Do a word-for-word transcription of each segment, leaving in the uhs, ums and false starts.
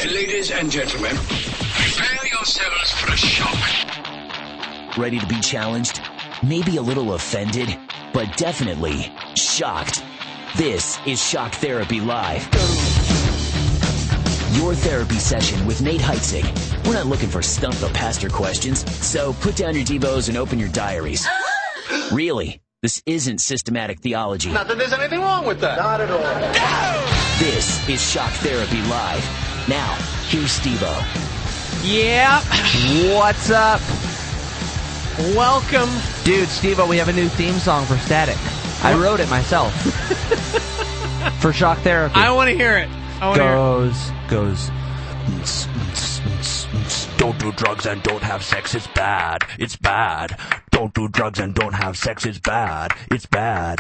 Ladies and gentlemen, prepare yourselves for a shock. Ready to be challenged? Maybe a little offended, but definitely shocked. This is Shock Therapy Live. Your therapy session with Nate Heitzig. We're not looking for stump the pastor questions, so put down your Devos and open your diaries. Really, this isn't systematic theology. Not that there's anything wrong with that. Not at all. No! This is Shock Therapy Live. Now, here's Steve-O. Yeah. What's up? Welcome. Dude, Steve-O, we have a new theme song for Static. I wrote it myself. For Shock Therapy. I want to hear it. I want to hear it. Goes, goes. Don't do drugs and don't have sex, it's bad, it's bad. Don't do drugs and don't have sex, it's bad, it's bad.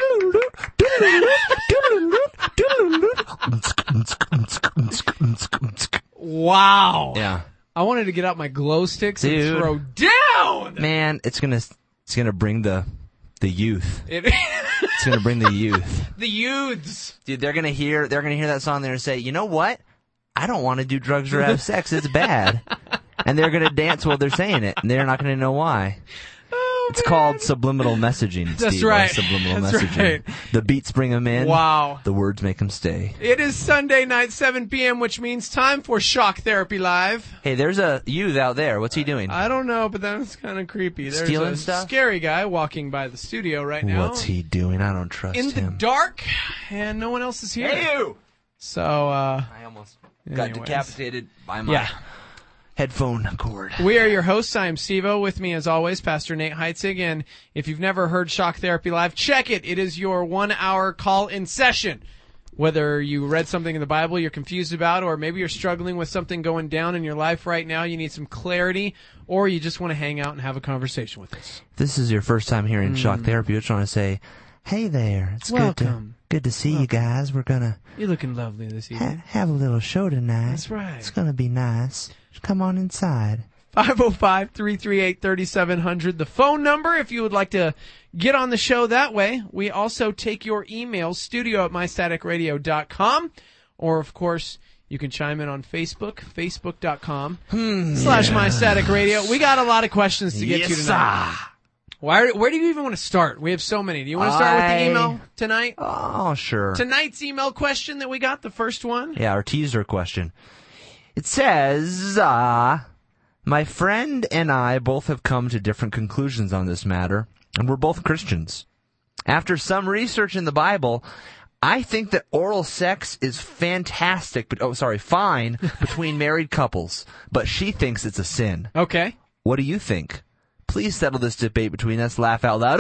Wow. Yeah. I wanted to get out my glow sticks Dude. and throw down. Man, it's gonna, it's gonna bring the, the youth. It, It's gonna bring the youth. the youths. Dude, they're gonna hear, they're gonna hear that song there and say, you know what? I don't want to do drugs or have sex. It's bad. And they're gonna dance while they're saying it, and they're not gonna know why. Oh, It's man. called subliminal messaging, That's Steve. right. Subliminal That's messaging. right. The beats bring them in. Wow. The words make them stay. It is Sunday night, seven p.m., which means time for Shock Therapy Live. Hey, there's a youth out there. What's he doing? I don't know, but that's kind of creepy. There's Stealing a stuff? scary guy walking by the studio right now. What's he doing? I don't trust In the him. dark, and no one else is here. Hey, you! So, uh, I almost got Anyways. decapitated by my yeah. headphone cord. We are your hosts. I am Steve-O. With me, as always, Pastor Nate Heitzig. And if you've never heard Shock Therapy Live, check it. It is your one-hour call-in session. Whether you read something in the Bible you're confused about, or maybe you're struggling with something going down in your life right now, you need some clarity, or you just want to hang out and have a conversation with us. If this is your first time hearing Mm. Shock Therapy, I just want to say, hey there. It's good to, Welcome. good to see you Welcome. guys. We're going to You're looking lovely this ha- evening. have a little show tonight. That's right. It's going to be nice. Just come on inside. five oh five, three three eight, three seven zero zero, the phone number if you would like to get on the show that way. We also take your emails, studio at my static radio dot com, or of course, you can chime in on Facebook, facebook.com slash mystaticradio. We got a lot of questions to get Yes, to tonight. Why, where do you even want to start? We have so many. Do you want to start with the I- email tonight? Oh, sure. Tonight's email question that we got, the first one. Yeah, our teaser question. It says, uh, my friend and I both have come to different conclusions on this matter, and we're both Christians. After some research in the Bible, I think that oral sex is fantastic, but, oh, sorry, fine between married couples, but she thinks it's a sin. Okay. What do you think? Please settle this debate between us. Laugh out loud.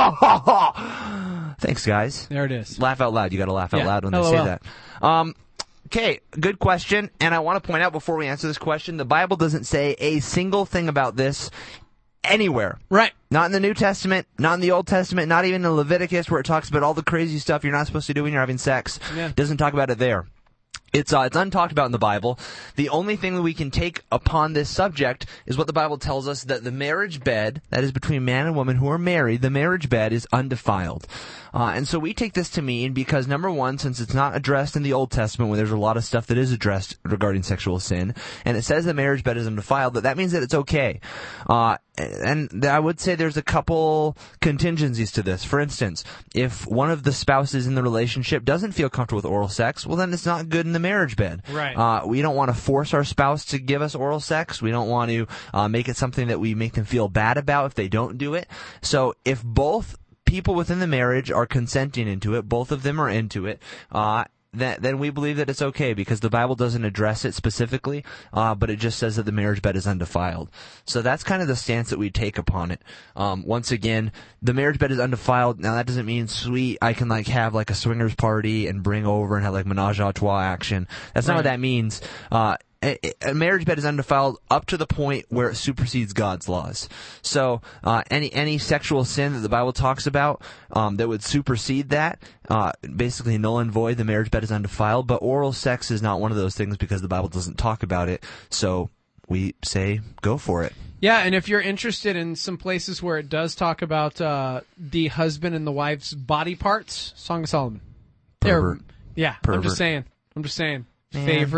Thanks, guys. There it is. Laugh out loud. You got to laugh out Yeah. loud when L O L. they say that. Um, okay, good question. And I want to point out before we answer this question, the Bible doesn't say a single thing about this anywhere. Right. Not in the New Testament, not in the Old Testament, not even in Leviticus where it talks about all the crazy stuff you're not supposed to do when you're having sex. Yeah. It doesn't talk about it there. It's uh, it's untalked about in the Bible. The only thing that we can take upon this subject is what the Bible tells us, that the marriage bed, that is between man and woman who are married, the marriage bed is undefiled. Uh, and so we take this to mean because, number one, since it's not addressed in the Old Testament where there's a lot of stuff that is addressed regarding sexual sin, and it says the marriage bed is undefiled, that that means that it's okay. Uh, and I would say there's a couple contingencies to this. For instance, if one of the spouses in the relationship doesn't feel comfortable with oral sex, well, then it's not good in the marriage bed. Right. Uh, we don't want to force our spouse to give us oral sex. We don't want to uh, make it something that we make them feel bad about if they don't do it. So if both people within the marriage are consenting into it, both of them are into it, uh, that, then we believe that it's okay because the Bible doesn't address it specifically, uh, but it just says that the marriage bed is undefiled. So that's kind of the stance that we take upon it. Um, once again, the marriage bed is undefiled. Now that doesn't mean, sweet, I can like have like a swingers party and bring over and have like menage a trois action. That's not what Right. that means. Uh, a, a marriage bed is undefiled up to the point where it supersedes God's laws. So uh, any any sexual sin that the Bible talks about um, that would supersede that, uh, basically null and void, the marriage bed is undefiled. But oral sex is not one of those things because the Bible doesn't talk about it. So we say go for it. Yeah, and if you're interested in some places where it does talk about uh, the husband and the wife's body parts, Song of Solomon. They're- Pervert. Yeah, I'm Pervert. just saying. I'm just saying. Man. Favorite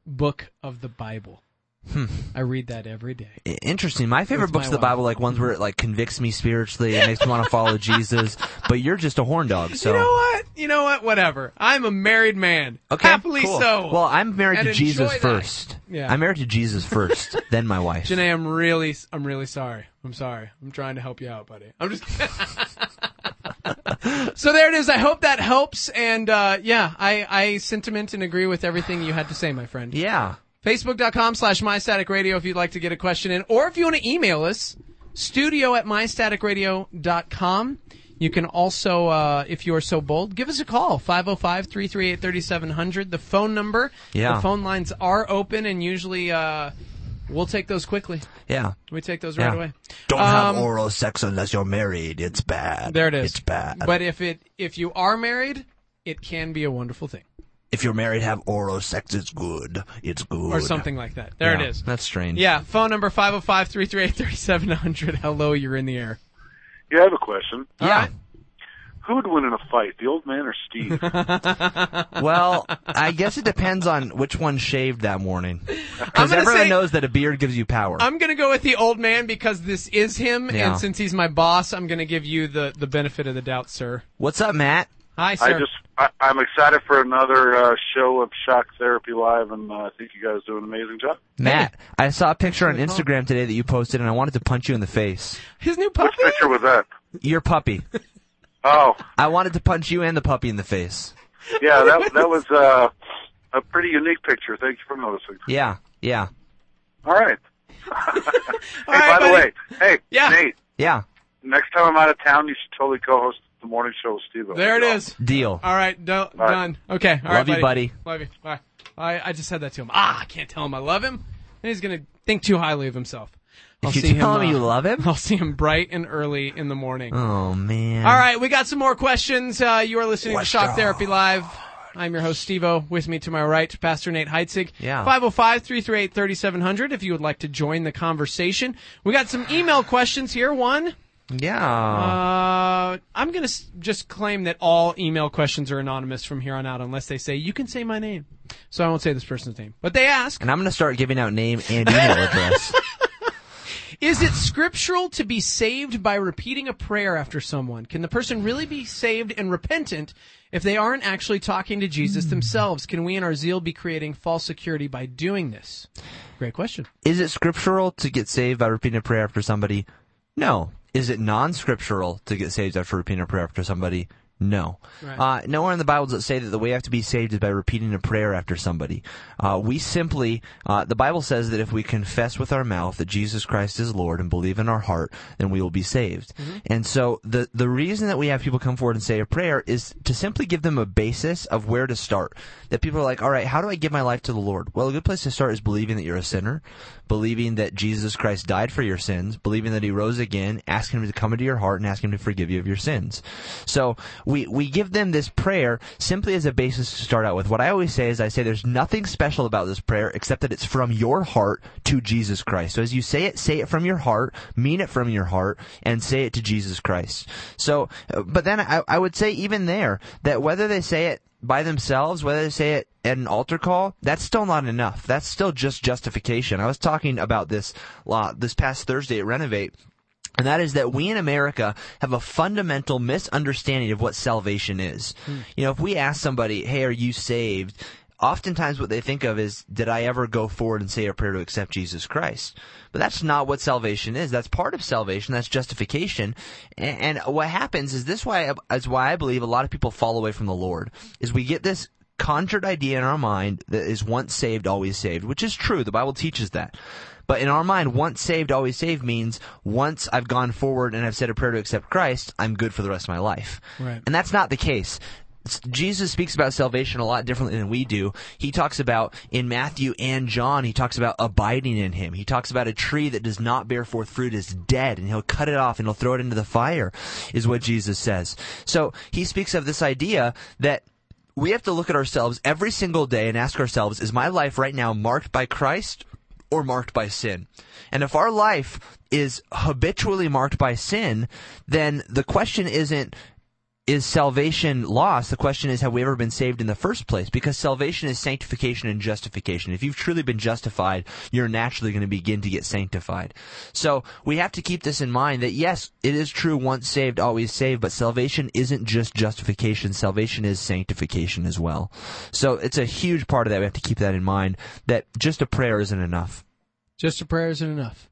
book of the Bible. Hmm. I read that every day. Interesting. My favorite With books my of the wife. Bible, like ones where it like convicts me spiritually and makes me want to follow Jesus. But you're just a horn dog, so You know what? You know what? Whatever. I'm a married man. okay, Happily cool. so. Well, I'm married And to Jesus enjoy that. first. Yeah. I'm married to Jesus first, then my wife. Janae, I'm really, I'm really sorry. I'm sorry. I'm trying to help you out, buddy. I'm just. So there it is. I hope that helps. And uh, yeah, I, I sentiment and agree with everything you had to say, my friend. Yeah. Facebook.com slash MyStaticRadio if you'd like to get a question in, or if you want to email us, studio at MyStaticRadio.com. You can also, uh, if you are so bold, give us a call, five oh five, three three eight, three seven zero zero. The phone number, Yeah. the phone lines are open, and usually uh, we'll take those quickly. Yeah. We take those right Yeah. away. Don't Um, have oral sex unless you're married. It's bad. There it is. It's bad. But if it if you are married, it can be a wonderful thing. if you're married, have oral sex. It's good. It's good. Or something like that. There Yeah, it is. That's strange. Yeah, phone number five oh five, three three eight, three seven zero zero. Hello, you're in the air. Yeah, I have a question. Yeah. Who would win in a fight, the old man or Steve? Well, I guess it depends on which one shaved that morning. I'm Because gonna everyone say- knows that a beard gives you power. I'm going to go with the old man because this is him, Yeah. and since he's my boss, I'm going to give you the, the benefit of the doubt, sir. What's up, Matt? Hi, sir. I just, I, I'm excited for another uh, show of Shock Therapy Live, and uh, I think you guys do an amazing job. Matt, I saw a picture on Instagram today that you posted, and I wanted to punch you in the face. His new Which puppy? picture was that? Your puppy. Oh, I wanted to punch you and the puppy in the face. yeah, that that was uh, a pretty unique picture. Thank you for noticing. Yeah, yeah, All right. hey, right, by buddy. the way, hey, Yeah. Nate, yeah. next time I'm out of town, you should totally co-host the morning show with Steve. There it is. Deal. All right, do- right. done. Okay, all Love right, you, buddy. Love you. Bye. I, I just said that to him. Ah, I can't tell him I love him. And he's going to think too highly of himself. I'll If you see tell him uh, you love him? I'll see him bright and early in the morning. Oh, man. All right, we got some more questions. Uh, you are listening What's to Shock up? Therapy Live. I'm your host, Steve-O. With me to my right, Pastor Nate Heitzig. Yeah. five oh five, three three eight, three seven zero zero if you would like to join the conversation. We got some email questions here. One, Yeah. uh, I'm going to s- just claim that all email questions are anonymous from here on out unless they say, you can say my name. So I won't say this person's name. But they ask, and I'm going to start giving out name and email address. is it scriptural to be saved by repeating a prayer after someone? Can the person really be saved and repentant if they aren't actually talking to Jesus themselves? Can we in our zeal be creating false security by doing this? Great question. Is it scriptural to get saved by repeating a prayer after somebody? No. Is it non-scriptural to get saved after repeating a prayer after somebody? No. Right. Uh, nowhere in the Bible does it say that the way you have to be saved is by repeating a prayer after somebody. Uh, we simply, uh, the Bible says that if we confess with our mouth that Jesus Christ is Lord and believe in our heart, then we will be saved. Mm-hmm. And so the, the reason that we have people come forward and say a prayer is to simply give them a basis of where to start. That people are like, all right, how do I give my life to the Lord? Well, a good place to start is believing that you're a sinner, believing that Jesus Christ died for your sins, believing that he rose again, asking him to come into your heart and ask him to forgive you of your sins. So we, we give them this prayer simply as a basis to start out with. What I always say is I say there's nothing special about this prayer except that it's from your heart to Jesus Christ. So as you say it, say it from your heart, mean it from your heart, and say it to Jesus Christ. So, uh, but then I, I would say even there, that whether they say it by themselves, whether they say it at an altar call, that's still not enough. That's still just justification. I was talking about this uh, this past Thursday at Renovate, and that is that we in America have a fundamental misunderstanding of what salvation is. Hmm. You know, if we ask somebody, hey, are you saved? Oftentimes what they think of is, did I ever go forward and say a prayer to accept Jesus Christ? But that's not what salvation is. That's part of salvation. That's justification. And, and what happens is this why is why I believe a lot of people fall away from the Lord, is we get this conjured idea in our mind that is once saved, always saved, which is true. The Bible teaches that. But in our mind, once saved, always saved means once I've gone forward and I've said a prayer to accept Christ, I'm good for the rest of my life. Right. And that's not the case. Jesus speaks about salvation a lot differently than we do. He talks about, in Matthew and John, he talks about abiding in him. He talks about a tree that does not bear forth fruit is dead, and he'll cut it off and he'll throw it into the fire, is what Jesus says. So he speaks of this idea that we have to look at ourselves every single day and ask ourselves, is my life right now marked by Christ or marked by sin? And if our life is habitually marked by sin, then the question isn't, is salvation lost? The question is, have we ever been saved in the first place? Because salvation is sanctification and justification. If you've truly been justified, you're naturally going to begin to get sanctified. So we have to keep this in mind that, yes, it is true, once saved, always saved, but salvation isn't just justification. Salvation is sanctification as well. So it's a huge part of that. We have to keep that in mind, that just a prayer isn't enough. Just a prayer isn't enough.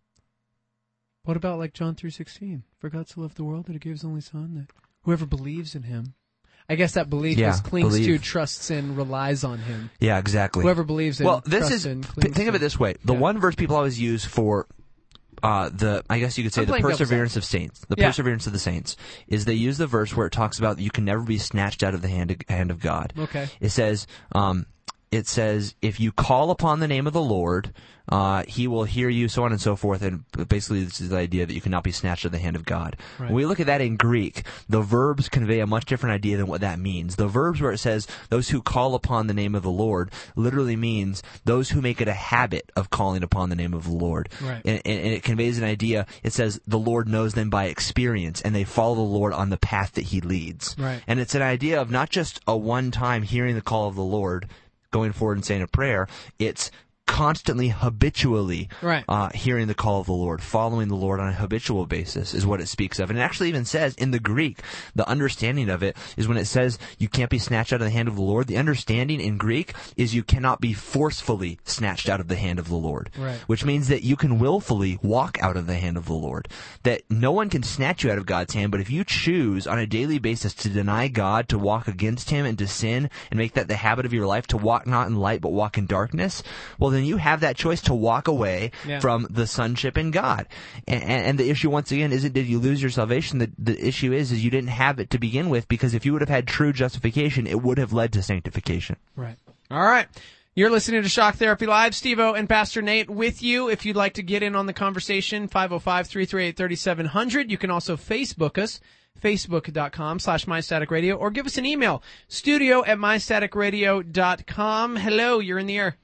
What about like John three sixteen? For God so loved the world that he gave his only son, that whoever believes in him. I guess that belief Yeah, is clings believe. to, trusts in, relies on him. Yeah, exactly. Whoever believes in, well, this trusts is in, p- clings think of to. it this way: the Yeah. one verse people always use for uh, the, I guess you could say, I'm the playing devil's perseverance of saints, the Yeah. perseverance of the saints, is they use the verse where it talks about that you can never be snatched out of the hand of, hand of God. Okay. It says, um, it says, if you call upon the name of the Lord, uh, he will hear you, so on and so forth. And basically, this is the idea that you cannot be snatched out of the hand of God. Right. When we look at that in Greek, the verbs convey a much different idea than what that means. The verbs where it says, those who call upon the name of the Lord, literally means those who make it a habit of calling upon the name of the Lord. Right. And, and, and it conveys an idea. It says the Lord knows them by experience, and they follow the Lord on the path that he leads. Right. And it's an idea of not just a one-time hearing the call of the Lord, going forward and saying a prayer. It's constantly, habitually Right. uh, hearing the call of the Lord, following the Lord on a habitual basis is what it speaks of. And it actually even says in the Greek, the understanding of it is when it says you can't be snatched out of the hand of the Lord, the understanding in Greek is you cannot be forcefully snatched out of the hand of the Lord. Right. Which means that you can willfully walk out of the hand of the Lord. That no one can snatch you out of God's hand, but if you choose on a daily basis to deny God, to walk against him and to sin and make that the habit of your life, to walk not in light but walk in darkness, well then you have that choice to walk away Yeah. from the sonship in God. And, and, and the issue once again isn't did you lose your salvation, the, the issue is is you didn't have it to begin with, because if you would have had true justification, it would have led to sanctification. Right. All right. You're listening to Shock Therapy Live. Steve-O and Pastor Nate with you. If you'd like to get in on the conversation, five oh five, three three eight, three seven zero zero. You can also Facebook us, facebook.com slash MyStaticRadio, or give us an email, studio at MyStaticRadio dot com. Hello, you're in the air.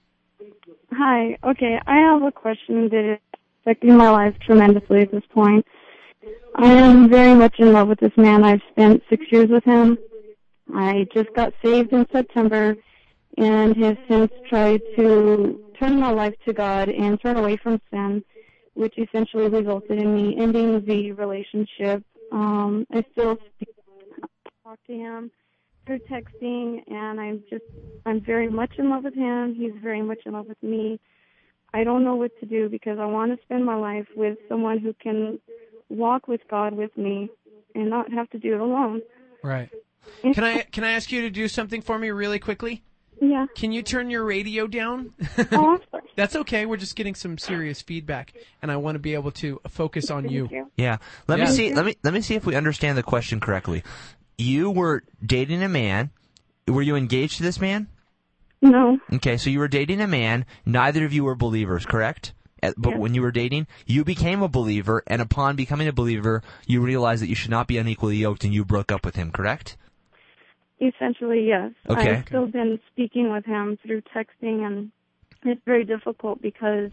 Hi. Okay, I have a question that is affecting my life tremendously at this point. I am very much in love with this man. I've spent six years with him. I just got saved in September and have since tried to turn my life to God and turn away from sin, which essentially resulted in me ending the relationship. Um, I still speak, talk to him through texting, and I'm just, I'm very much in love with him. He's very much in love with me. I don't know what to do because I want to spend my life with someone who can walk with God with me and not have to do it alone. Right. Can I can I ask you to do something for me really quickly? Yeah. Can you turn your radio down? Oh, I'm sorry. That's okay. We're just getting some serious feedback, and I want to be able to focus on you. Thank you. Yeah. Let Yeah. me see let me let me see if we understand the question correctly. You were dating a man. Were you engaged to this man? No. Okay, so you were dating a man. Neither of you were believers, correct? Uh, But Yes. when you were dating, you became a believer, and upon becoming a believer, you realized that you should not be unequally yoked, and you broke up with him, correct? Essentially, yes. Okay. I've still been speaking with him through texting, and it's very difficult because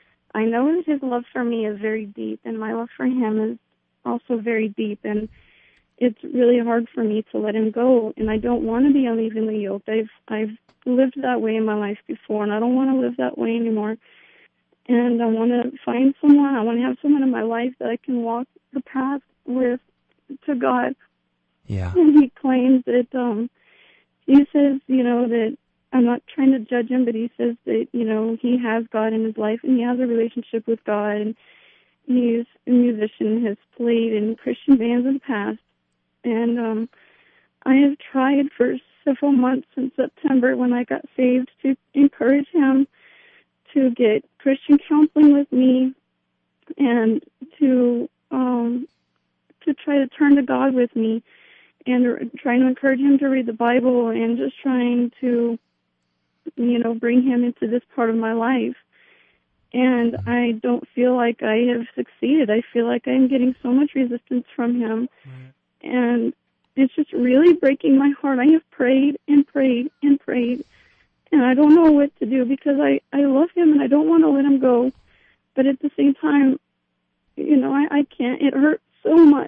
I know that his love for me is very deep, and my love for him is also very deep, and it's really hard for me to let him go, and I don't want to be unevenly yoked. I've I've lived that way in my life before, and I don't want to live that way anymore. And I want to find someone, I want to have someone in my life that I can walk the path with to God. Yeah. And he claims that, um, he says, you know, that I'm not trying to judge him, but he says that, you know, he has God in his life and he has a relationship with God, and he's a musician, has played in Christian bands in the past. And um, I have tried for several months in September when I got saved to encourage him to get Christian counseling with me and to um, to try to turn to God with me, and trying to encourage him to read the Bible, and just trying to, you know, bring him into this part of my life. And I don't feel like I have succeeded. I feel like I'm getting so much resistance from him. Right. And it's just really breaking my heart. I have prayed and prayed and prayed, and I don't know what to do because I, I love him and I don't want to let him go. But at the same time, you know, I, I can't. It hurts so much to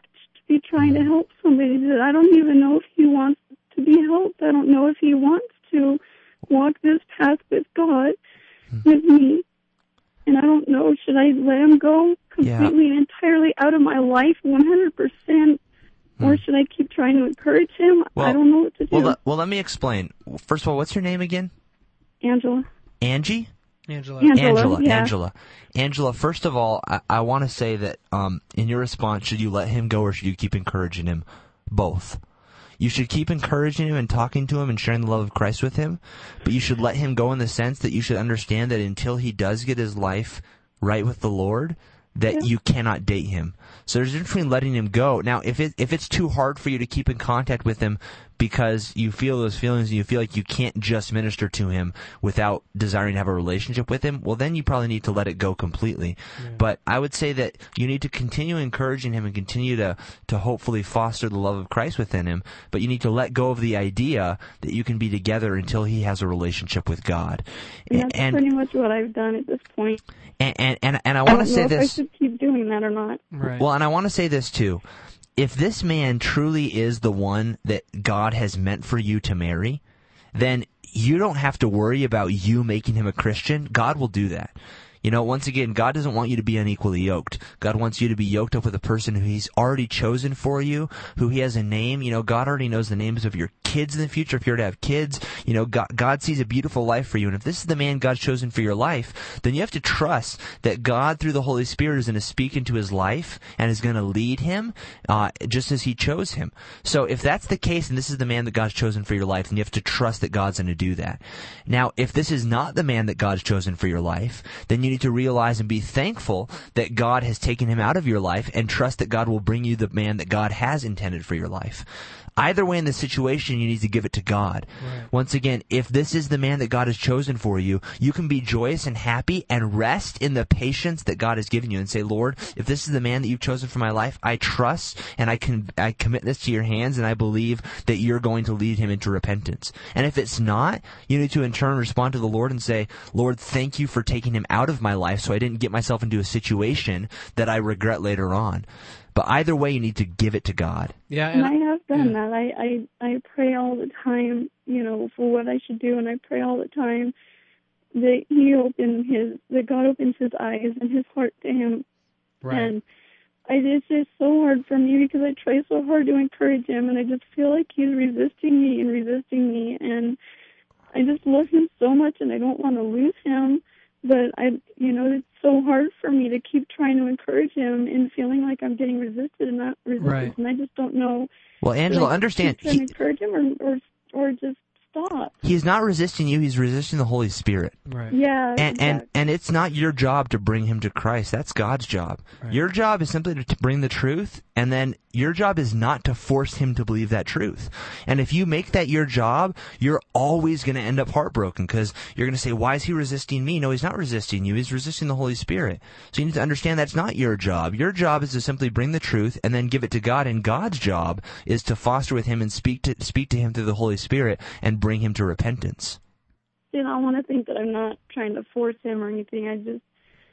be trying to help somebody that I don't even know if he wants to be helped. I don't know if he wants to walk this path with God, with me. And I don't know, should I let him go completely Yeah. and entirely out of my life, one hundred percent? Or should I keep trying to encourage him? Well, I don't know what to do. Well, le- well, let me explain. First of all, what's your name again? Angela. Angie? Angela. Angela, Angela. yeah. Angela. Angela, first of all, I, I want to say that um, in your response, should you let him go or should you keep encouraging him? Both. You should keep encouraging him and talking to him and sharing the love of Christ with him, but you should let him go in the sense that you should understand that until he does get his life right with the Lord, that Yeah. you cannot date him. So there's a difference between letting him go. Now, if it if it's too hard for you to keep in contact with him because you feel those feelings and you feel like you can't just minister to him without desiring to have a relationship with him, well, then you probably need to let it go completely. Yeah. But I would say that you need to continue encouraging him and continue to, to hopefully foster the love of Christ within him, but you need to let go of the idea that you can be together until he has a relationship with God. And that's and, pretty much what I've done at this point. and, and, and, and I I want don't to say know if I this. should keep doing that or not. Right. Well, and I want to say this too. If this man truly is the one that God has meant for you to marry, then you don't have to worry about you making him a Christian. God will do that. You know, once again, God doesn't want you to be unequally yoked. God wants you to be yoked up with a person who he's already chosen for you, who he has a name. You know, God already knows the names of your kids in the future if you're to have kids. You know, God, God sees a beautiful life for you. And if this is the man God's chosen for your life, then you have to trust that God, through the Holy Spirit, is going to speak into his life and is going to lead him uh, just as he chose him. So if that's the case and this is the man that God's chosen for your life, then you have to trust that God's going to do that. Now, if this is not the man that God's chosen for your life, then you need to realize and be thankful that God has taken him out of your life and trust that God will bring you the man that God has intended for your life. Either way in the situation, you need to give it to God. Right. Once again, if this is the man that God has chosen for you, you can be joyous and happy and rest in the patience that God has given you and say, Lord, if this is the man that you've chosen for my life, I trust and I can I commit this to your hands and I believe that you're going to lead him into repentance. And if it's not, you need to in turn respond to the Lord and say, Lord, thank you for taking him out of my life so I didn't get myself into a situation that I regret later on. But either way, you need to give it to God. Yeah, And and I have done yeah. that. I, I I pray all the time, you know, for what I should do, and I pray all the time that he open his, that God opens his eyes and his heart to him. right. And I, it's just so hard for me because I try so hard to encourage him, and I just feel like he's resisting me and resisting me, and I just love him so much, and I don't want to lose him. But I, you know, it's so hard for me to keep trying to encourage him and feeling like I'm getting resisted and not resisted, Right. and I just don't know. Well, Angela, Like, understand, keep trying he, to encourage him, or, or or just stop. he's not resisting you, he's resisting the Holy Spirit. Right. Yeah, And, and exactly. and it's not your job to bring him to Christ. That's God's job. Right. Your job is simply to, to bring the truth, and then your job is not to force him to believe that truth. And if you make that your job, you're always going to end up heartbroken because you're going to say, why is he resisting me? No, he's not resisting you. He's resisting the Holy Spirit. So you need to understand that's not your job. Your job is to simply bring the truth and then give it to God. And God's job is to foster with him and speak to speak to him through the Holy Spirit and bring him to repentance. You know, I want to think that I'm not trying to force him or anything. I just,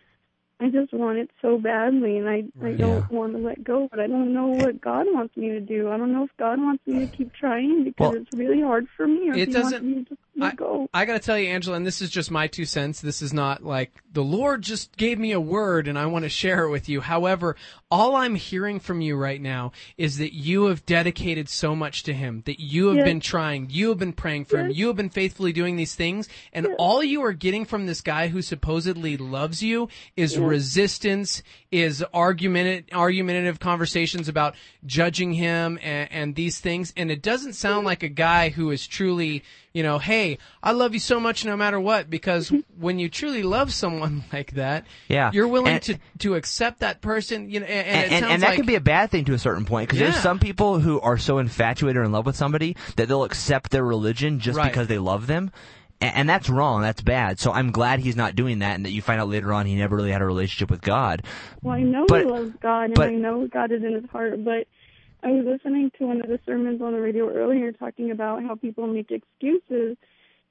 I just want it so badly, and I, I don't Yeah. want to let go. But I don't know what God wants me to do. I don't know if God wants me to keep trying because Well, it's really hard for me. Or it if he doesn't- wants me to just let go. I got to tell you, Angela, and this is just my two cents. This is not like the Lord just gave me a word and I want to share it with you. However, all I'm hearing from you right now is that you have dedicated so much to him, that you have Yes. been trying, you have been praying for him, Yes. you have been faithfully doing these things, and Yes. all you are getting from this guy who supposedly loves you is resistance, is argumentative, argumentative conversations about judging him and, and these things, and it doesn't sound like a guy who is truly, you know, hey, I love you so much no matter what, because when you truly love someone like that, Yeah. you're willing And- to, to accept that person, you know, and, and it and, and, sounds and that like, could be a bad thing to a certain point because Yeah. there's some people who are so infatuated or in love with somebody that they'll accept their religion just Right. because they love them. And, and that's wrong. That's bad. So I'm glad he's not doing that and that you find out later on he never really had a relationship with God. Well, I know But- he loves God, and but- I know God is in his heart, but I was listening to one of the sermons on the radio earlier talking about how people make excuses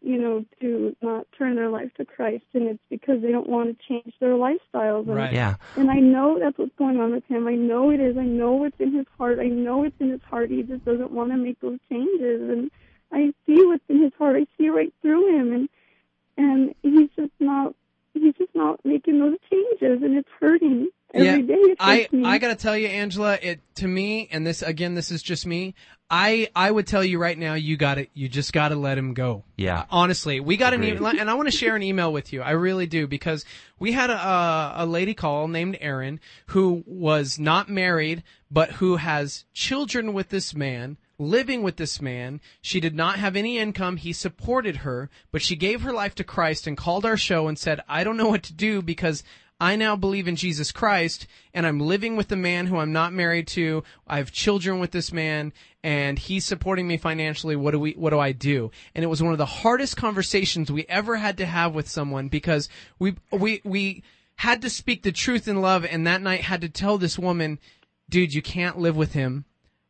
you know, to not turn their life to Christ, and it's because they don't want to change their lifestyles. And, Right. Yeah. and I know that's what's going on with him. I know it is. I know what's in his heart. I know it's in his heart. He just doesn't want to make those changes. And I see what's in his heart. I see right through him, and and he's just not. He's just not making those changes, and it's hurting. Every day it I, hurts me. I gotta tell you, Angela, it, to me, and this, again, this is just me, I, I would tell you right now, you gotta, you just gotta let him go. Yeah. Honestly, we got an Agreed. email, and I want to share an email with you. I really do, because we had a, a lady call named Erin who was not married, but who has children with this man, living with this man. She did not have any income. He supported her, but she gave her life to Christ and called our show and said, I don't know what to do because I now believe in Jesus Christ, and I'm living with a man who I'm not married to. I have children with this man, and he's supporting me financially. What do we, what do I do? And it was one of the hardest conversations we ever had to have with someone, because we, we, we had to speak the truth in love, and that night had to tell this woman, dude, you can't live with him.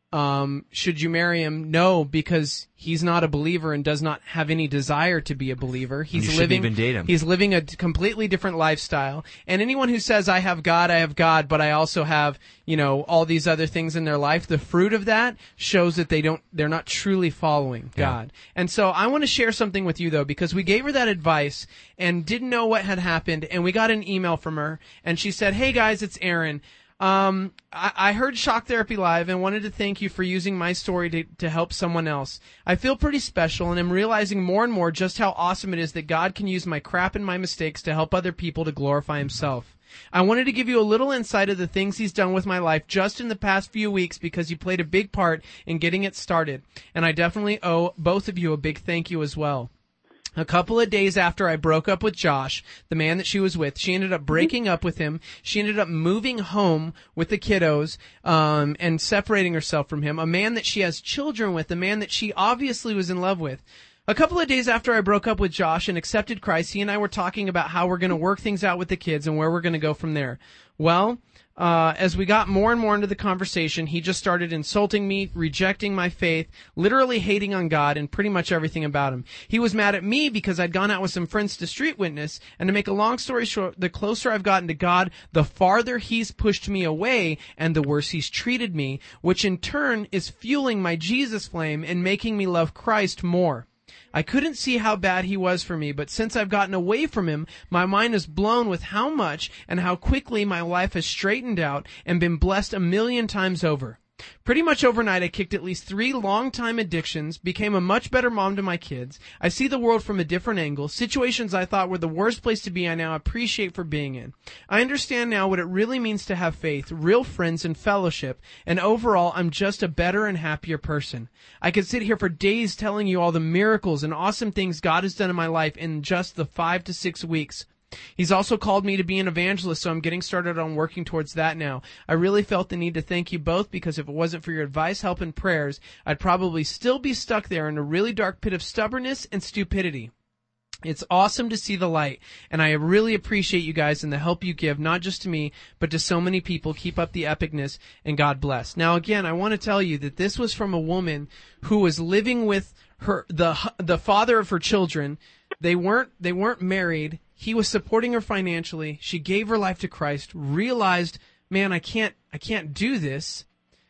Um, should you marry him? No, because he's not a believer and does not have any desire to be a believer. He's You shouldn't living, even date him. He's living a completely different lifestyle. And anyone who says, I have God, I have God, but I also have, you know, all these other things in their life, the fruit of that shows that they don't, they're not truly following Yeah. God. And so I want to share something with you though, because we gave her that advice and didn't know what had happened, and we got an email from her, and she said, hey guys, it's Aaron. Um, I, I heard Shock Therapy Live and wanted to thank you for using my story to, to help someone else. I feel pretty special, and I'm realizing more and more just how awesome it is that God can use my crap and my mistakes to help other people to glorify himself. I wanted to give you a little insight of the things he's done with my life just in the past few weeks, because you played a big part in getting it started, and I definitely owe both of you a big thank you as well. A couple of days after I broke up with Josh, the man that she was with, she ended up breaking up with him. She ended up moving home with the kiddos, um, and separating herself from him. A man that she has children with, a man that she obviously was in love with. A couple of days after I broke up with Josh and accepted Christ, he and I were talking about how we're going to work things out with the kids and where we're going to go from there. Well, Uh, as we got more and more into the conversation, he just started insulting me, rejecting my faith, literally hating on God and pretty much everything about him. He was mad at me because I'd gone out with some friends to street witness, and to make a long story short, the closer I've gotten to God, the farther he's pushed me away and the worse he's treated me, which in turn is fueling my Jesus flame and making me love Christ more. I couldn't see how bad he was for me, but since I've gotten away from him, my mind is blown with how much and how quickly my life has straightened out and been blessed a million times over. Pretty much overnight, I kicked at least three long-time addictions, became a much better mom to my kids. I see the world from a different angle. Situations I thought were the worst place to be, I now appreciate for being in. I understand now what it really means to have faith, real friends, and fellowship, and overall, I'm just a better and happier person. I could sit here for days telling you all the miracles and awesome things God has done in my life in just the five to six weeks. He's also called me to be an evangelist, so I'm getting started on working towards that now. I really felt the need to thank you both, because if it wasn't for your advice, help, and prayers, I'd probably still be stuck there in a really dark pit of stubbornness and stupidity. It's awesome to see the light, and I really appreciate you guys and the help you give, not just to me, but to so many people. Keep up the epicness, and God bless. Now, again, I want to tell you that this was from a woman who was living with her, the the father of her children. They weren't they weren't married. He was supporting her financially. She gave her life to Christ, realized, man, I can't, I can't do this.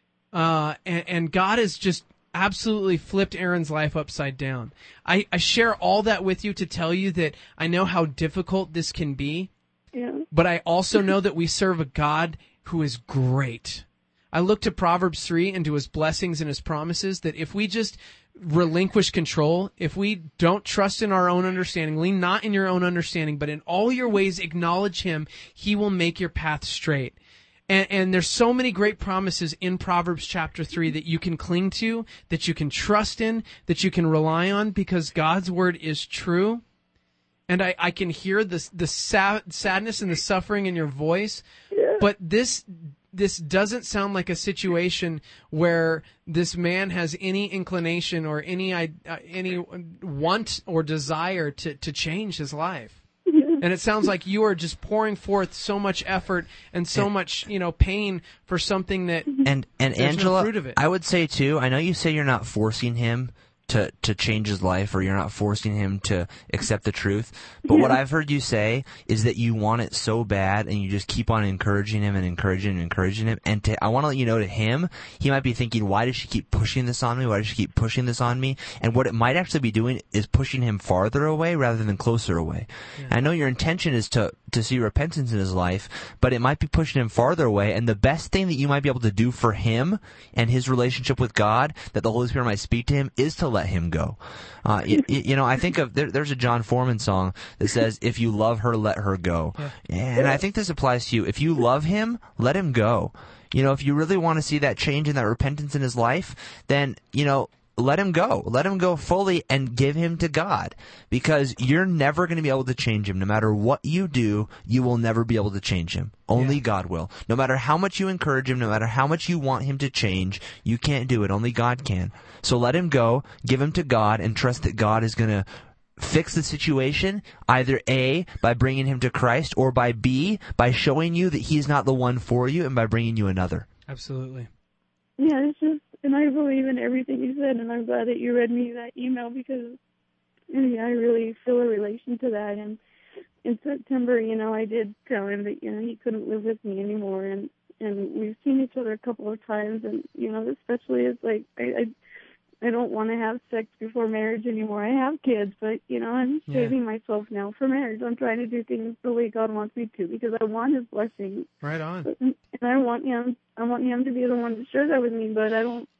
Uh, and, and God has just absolutely flipped Aaron's life upside down. I, I share all that with you to tell you that I know how difficult this can be, Yeah. but I also know that we serve a God who is great. I look to Proverbs three and to his blessings and his promises, that if we just relinquish control, if we don't trust in our own understanding, lean not in your own understanding, but in all your ways acknowledge him, he will make your path straight. And, and there's so many great promises in Proverbs chapter three that you can cling to, that you can trust in, that you can rely on, because God's word is true. And I, I can hear the, the sad, sadness and the suffering in your voice, Yeah. but this this doesn't sound like a situation where this man has any inclination or any uh, any want or desire to, to change his life. And it sounds like you are just pouring forth so much effort and so much, you know, pain for something that And and there's no Angela, fruit of it. I would say too, I know you say you're not forcing him to, to change his life, or you're not forcing him to accept the truth. But what I've heard you say is that you want it so bad, and you just keep on encouraging him and encouraging and encouraging him. And to, I want to let you know, to him, he might be thinking, why does she keep pushing this on me? Why does she keep pushing this on me? And what it might actually be doing is pushing him farther away rather than closer away. Yeah. I know your intention is to, to see repentance in his life, but it might be pushing him farther away. And the best thing that you might be able to do for him and his relationship with God, that the Holy Spirit might speak to him, is to let him go. Uh, you, you know, I think of, there, there's a John Foreman song that says, if you love her, let her go. Yeah. And I think this applies to you. If you love him, let him go. You know, if you really want to see that change and that repentance in his life, then, you know, let him go. Let him go fully and give him to God, because you're never going to be able to change him. No matter what you do, you will never be able to change him. Only yeah. God will. No matter how much you encourage him, no matter how much you want him to change, you can't do it. Only God can. So let him go, give him to God, and trust that God is going to fix the situation, either A, by bringing him to Christ, or by B, by showing you that he's not the one for you, and by bringing you another. Absolutely. Yeah, it's just, and I believe in everything you said, and I'm glad that you read me that email, because yeah, I really feel a relation to that. And in September, you know, I did tell him that, you know, he couldn't live with me anymore, and and we've seen each other a couple of times, and, you know, especially it's like, I, I I don't want to have sex before marriage anymore. I have kids, but, you know, I'm Yeah. saving myself now for marriage. I'm trying to do things the way God wants me to, because I want his blessing. Right on. And I want him, I want him to be the one to share that with me, but I don't,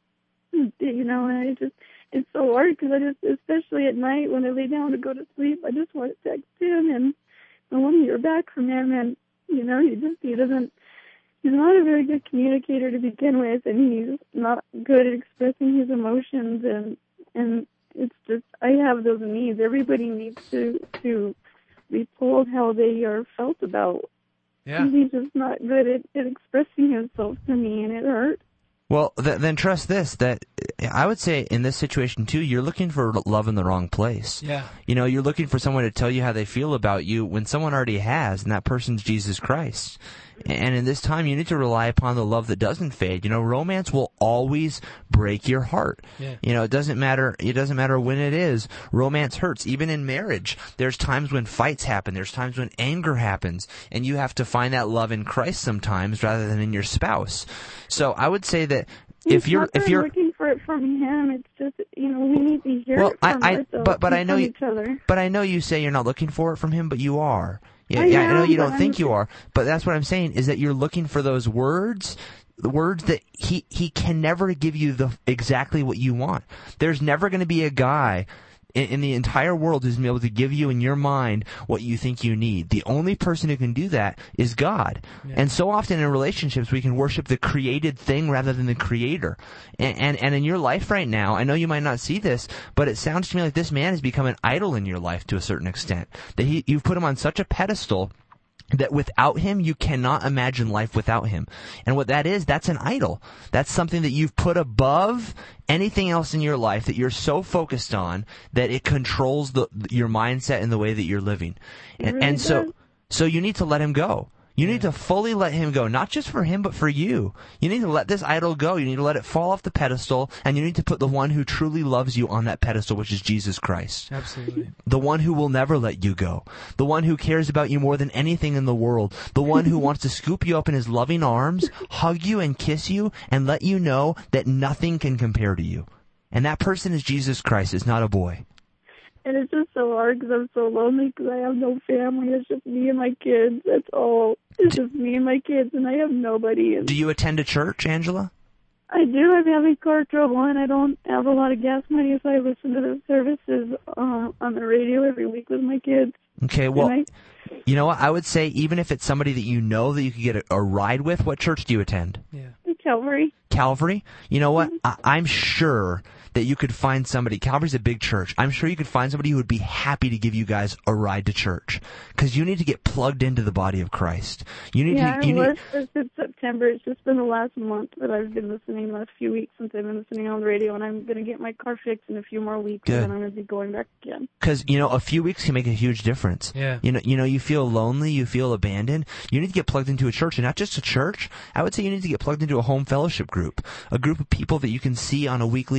you know, and I just, it's so hard, because I just, especially at night when I lay down to go to sleep, I just want to text him, and I want to hear back from him, and, you know, he just, he doesn't, he's not a very good communicator to begin with, and he's not good at expressing his emotions, and and it's just, I have those needs. Everybody needs to to be told how they are felt about. Yeah. And he's just not good at, at expressing himself to me, and it hurts. Well, th- then trust this, that I would say in this situation, too, you're looking for love in the wrong place. Yeah. You know, you're looking for someone to tell you how they feel about you when someone already has, and that person's Jesus Christ. And in this time, you need to rely upon the love that doesn't fade. You know, romance will always break your heart. Yeah. You know, it doesn't matter. It doesn't matter when it is. Romance hurts. Even in marriage, there's times when fights happen. There's times when anger happens, and you have to find that love in Christ sometimes rather than in your spouse. So I would say that if It's you're not if that you're I'm looking for it from him, it's just, you know, we need to hear well, it from I, I ourselves but but and I know from you, each other. but I know you say you're not looking for it from him, but you are. Yeah, I yeah, I know am, you but don't I'm think you just- are, but that's what I'm saying, is that you're looking for those words, the words that he he can never give you the exactly what you want. There's never going to be a guy in, in the entire world who's going to be able to give you in your mind what you think you need. The only person who can do that is God. Yeah. And so often in relationships, we can worship the created thing rather than the creator. And, and and in your life right now, I know you might not see this, but it sounds to me like this man has become an idol in your life to a certain extent. That he you've put him on such a pedestal that without him, you cannot imagine life without him. And what that is, that's an idol. That's something that you've put above anything else in your life, that you're so focused on that it controls the your mindset and the way that you're living. It And, really and so, does. so you need to let him go. You need to fully let him go, not just for him, but for you. You need to let this idol go. You need to let it fall off the pedestal, and you need to put the one who truly loves you on that pedestal, which is Jesus Christ. Absolutely. The one who will never let you go. The one who cares about you more than anything in the world. The one who wants to scoop you up in his loving arms, hug you and kiss you, and let you know that nothing can compare to you. And that person is Jesus Christ. It's not a boy. And it's just so hard because I'm so lonely, because I have no family. It's just me and my kids. That's all. It's just me and my kids, and I have nobody. And Do you attend a church, Angela? I do. I'm having car trouble, and I don't have a lot of gas money, so I listen to the services uh, on the radio every week with my kids. Okay, well, And you know what? I would say even if it's somebody that you know that you could get a, a ride with, what church do you attend? Yeah. I, Calvary. Calvary? You know what? I, I'm sure that you could find somebody. Calvary's a big church. I'm sure you could find somebody who would be happy to give you guys a ride to church, because you need to get plugged into the body of Christ. You need Yeah, to. You I need, was for since September. It's just been the last month that I've been listening, the last few weeks since I've been listening on the radio, and I'm going to get my car fixed in a few more weeks, Good. and then I'm going to be going back again. Because, you know, a few weeks can make a huge difference. Yeah. You know, you know, you feel lonely, you feel abandoned. You need to get plugged into a church, and not just a church. I would say you need to get plugged into a home fellowship group, a group of people that you can see on a weekly basis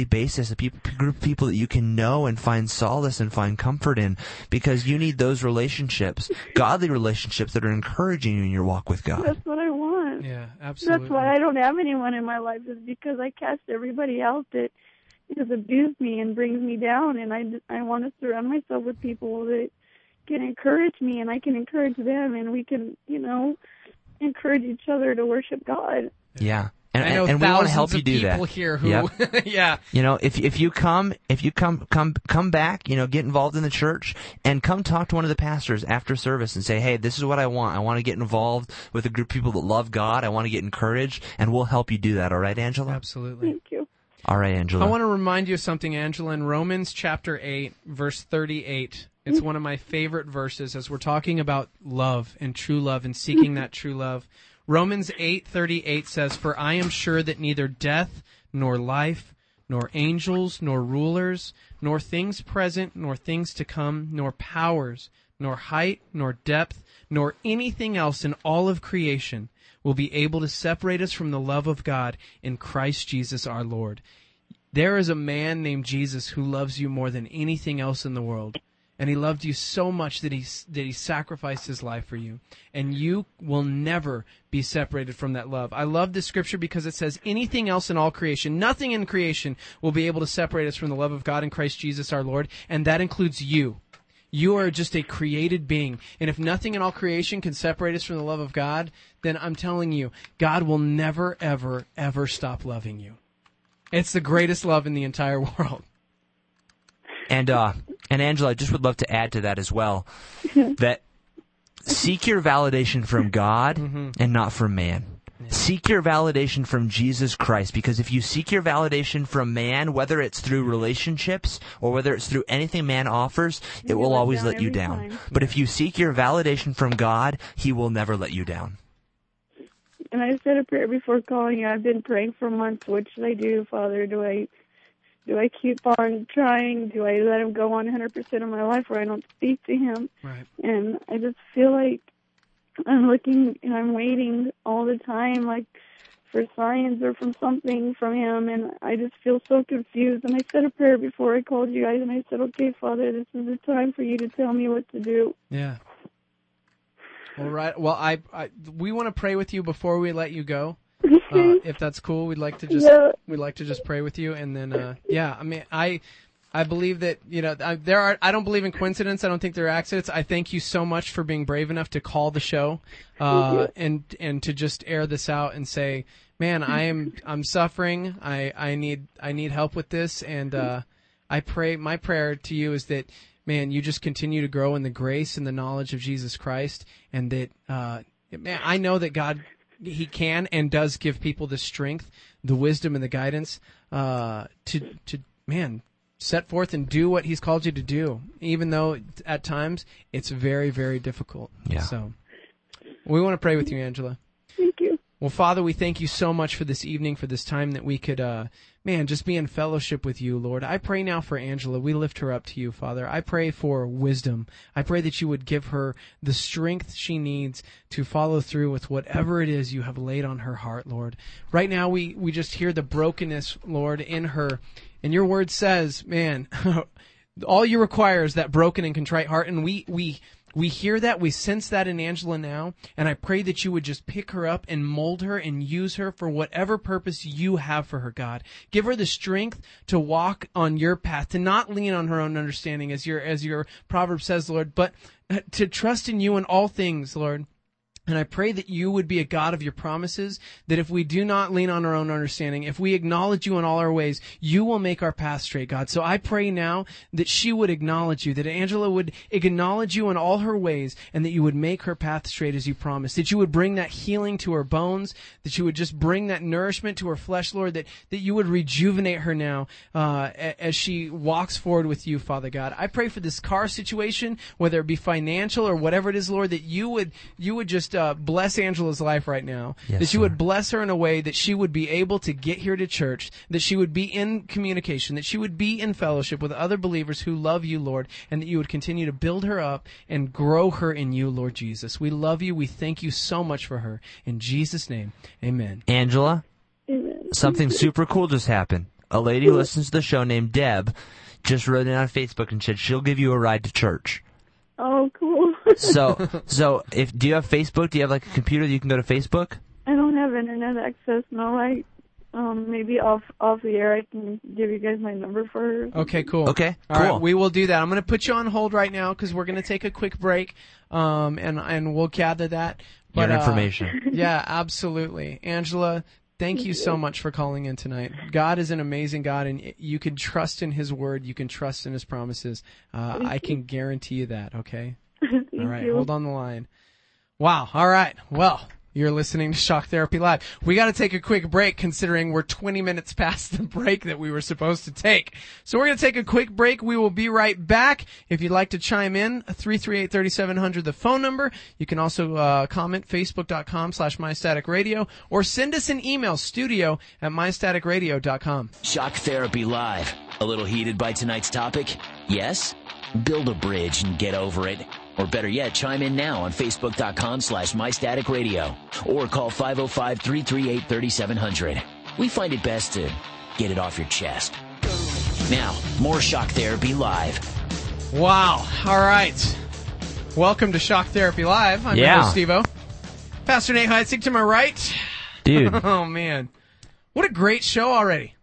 access, a people, group of people that you can know and find solace and find comfort in, because you need those relationships, godly relationships that are encouraging you in your walk with God. That's what I want. Yeah, absolutely. That's why I don't have anyone in my life, is because I cast everybody out that has abused me and brings me down, and I, I want to surround myself with people that can encourage me, and I can encourage them, and we can, you know, encourage each other to worship God. Yeah. And, I know and we want to help thousands you of do people that. here who, Yep. yeah. You know, if if you come, if you come, come, come back, you know, get involved in the church and come talk to one of the pastors after service and say, hey, this is what I want. I want to get involved with a group of people that love God. I want to get encouraged, and we'll help you do that. All right, Angela? Absolutely. Thank you. All right, Angela. I want to remind you of something, Angela. In Romans chapter eight, verse thirty-eight, it's one of my favorite verses as we're talking about love and true love and seeking that true love. Romans eight thirty-eight says, "For I am sure that neither death, nor life, nor angels, nor rulers, nor things present, nor things to come, nor powers, nor height, nor depth, nor anything else in all of creation will be able to separate us from the love of God in Christ Jesus our Lord." There is a man named Jesus who loves you more than anything else in the world. And he loved you so much that he, that he sacrificed his life for you. And you will never be separated from that love. I love this scripture because it says anything else in all creation, nothing in creation will be able to separate us from the love of God in Christ Jesus our Lord. And that includes you. You are just a created being. And if nothing in all creation can separate us from the love of God, then I'm telling you, God will never, ever, ever stop loving you. It's the greatest love in the entire world. And uh, and Angela, I just would love to add to that as well, that seek your validation from God mm-hmm. and not from man. Yeah. Seek your validation from Jesus Christ, because if you seek your validation from man, whether it's through relationships or whether it's through anything man offers, it You will let always down let you every down. time. But if you seek your validation from God, He will never let you down. And I said a prayer before calling you. I've been praying for months. What should I do, Father? Do I do I keep on trying? Do I let him go on one hundred percent of my life where I don't speak to him? Right. And I just feel like I'm looking and I'm waiting all the time, like for signs or from something from him. And I just feel so confused. And I said a prayer before I called you guys, and I said, okay, Father, this is the time for you to tell me what to do. Yeah. All right. Well, I, I we want to pray with you before we let you go. Uh, if that's cool, we'd like to just Yeah. we'd like to just pray with you, and then uh, yeah. I mean, I I believe that you know I, there are. I don't believe in coincidence. I don't think there are accidents. I thank you so much for being brave enough to call the show, uh, and and to just air this out and say, man, I am I'm suffering. I I need I need help with this, and uh, I pray. My prayer to you is that, man, you just continue to grow in the grace and the knowledge of Jesus Christ, and that, uh, man, I know that God, He can and does give people the strength, the wisdom, and the guidance uh, to, to, man, set forth and do what He's called you to do, even though at times it's very, very difficult. Yeah. So we want to pray with you, Angela. Thank you. Well, Father, we thank you so much for this evening, for this time that we could, uh, man, just be in fellowship with you, Lord. I pray now for Angela. We lift her up to you, Father. I pray for wisdom. I pray that you would give her the strength she needs to follow through with whatever it is you have laid on her heart, Lord. Right now, we, we just hear the brokenness, Lord, in her. And your word says, man, all you require is that broken and contrite heart. And we, we, We hear that, we sense that in Angela now, and I pray that you would just pick her up and mold her and use her for whatever purpose you have for her, God. Give her the strength to walk on your path, to not lean on her own understanding, as your as your proverb says, Lord, but to trust in you in all things, Lord. And I pray that you would be a God of your promises, that if we do not lean on our own understanding, if we acknowledge you in all our ways, you will make our path straight, God. So I pray now that she would acknowledge you, that Angela would acknowledge you in all her ways, and that you would make her path straight as you promised, that you would bring that healing to her bones, that you would just bring that nourishment to her flesh, Lord, that, that you would rejuvenate her now uh, as she walks forward with you, Father God. I pray for this car situation, whether it be financial or whatever it is, Lord, that you would you would just Uh, bless Angela's life right now, yes, that you Lord. would bless her in a way that she would be able to get here to church, that she would be in communication, that she would be in fellowship with other believers who love you, Lord, and that you would continue to build her up and grow her in you, Lord Jesus. We love you. We thank you so much for her. In Jesus' name, amen. Angela, Amen. something super cool just happened. a lady who listens to the show named Deb just wrote in on Facebook and said she'll give you a ride to church. Oh, cool. So, so if do you have Facebook? Do you have like a computer that you can go to Facebook? I don't have internet access. No, I um maybe off off the air I can give you guys my number for her. Okay, cool. Okay, All cool. right, we will do that. I'm going to put you on hold right now because we're going to take a quick break, um, and and we'll gather that. But, Your uh, information. yeah, absolutely, Angela. Thank you so much for calling in tonight. God is an amazing God, and you can trust in His Word. You can trust in His promises. Uh, I can guarantee you that. Okay. Thank All right, you. hold on the line. Wow. All right. Well, you're listening to Shock Therapy Live. We got to take a quick break considering we're twenty minutes past the break that we were supposed to take. So we're going to take a quick break. We will be right back. If you'd like to chime in, three three eight, three seven zero zero, the phone number. You can also uh, comment, facebook.com slash mystaticradio, or send us an email, studio at mystaticradio dot com. Shock Therapy Live. A little heated by tonight's topic? Yes? Build a bridge and get over it. Or better yet, chime in now on facebook.com slash mystaticradio. Or call five oh five, three three eight, three seven zero zero. We find it best to get it off your chest. Now, more Shock Therapy Live. Wow. All right. Welcome to Shock Therapy Live. I'm Yeah. your host, Steve-O. Pastor Nate Heitzig to my right. Dude. Oh, man. What a great show already.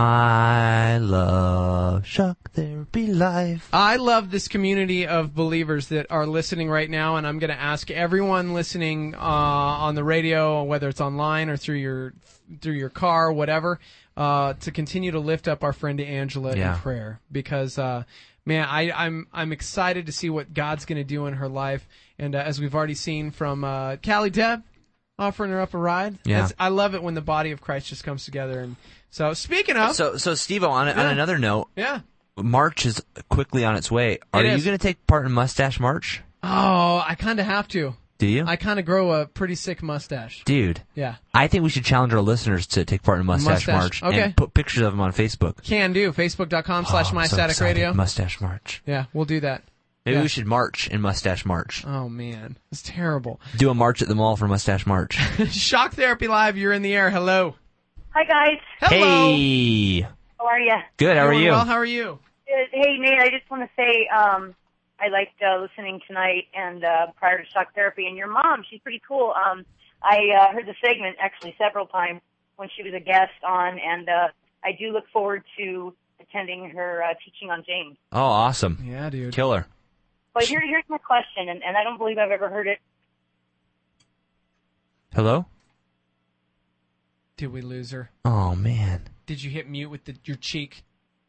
I love Shock Therapy Live. I love this community of believers that are listening right now, and I'm going to ask everyone listening uh, on the radio, whether it's online or through your through your car, whatever, uh, to continue to lift up our friend Angela Yeah. in prayer, because uh, man, I, I'm I'm excited to see what God's going to do in her life, and uh, as we've already seen from uh, Callie Deb offering her up a ride. Yeah. That's- I love it when the body of Christ just comes together. And so, speaking of, So, so Steve-O, on, Yeah. on another note, yeah. March is quickly on its way. Are It you is. going to take part in Mustache March? Oh, I kind of have to. Do you? I kind of grow a pretty sick mustache. Dude, Yeah. I think we should challenge our listeners to take part in Mustache, Mustache, March okay. and put pictures of them on Facebook. Can do. Facebook.com slash Oh, I'm so MyStatic excited. Radio. Mustache March. Yeah, we'll do that. Maybe Yeah. we should march in Mustache March. Oh, man. It's terrible. Do a march at the mall for Mustache March. Shock Therapy Live, you're in the air. Hello. Hi, guys. Hello. Hey! How are you? Good, how are Doing you? Well, how are you? Good. Hey, Nate, I just want to say um, I liked uh, listening tonight and uh, prior to Shock Therapy. And your mom, she's pretty cool. Um, I uh, heard the segment actually several times when she was a guest on, and uh, I do look forward to attending her uh, teaching on James. Oh, awesome. Yeah, dude. Killer. But here, here's my question, and, and I don't believe I've ever heard it. Hello? Did we lose her? Oh, man. Did you hit mute with the, your cheek?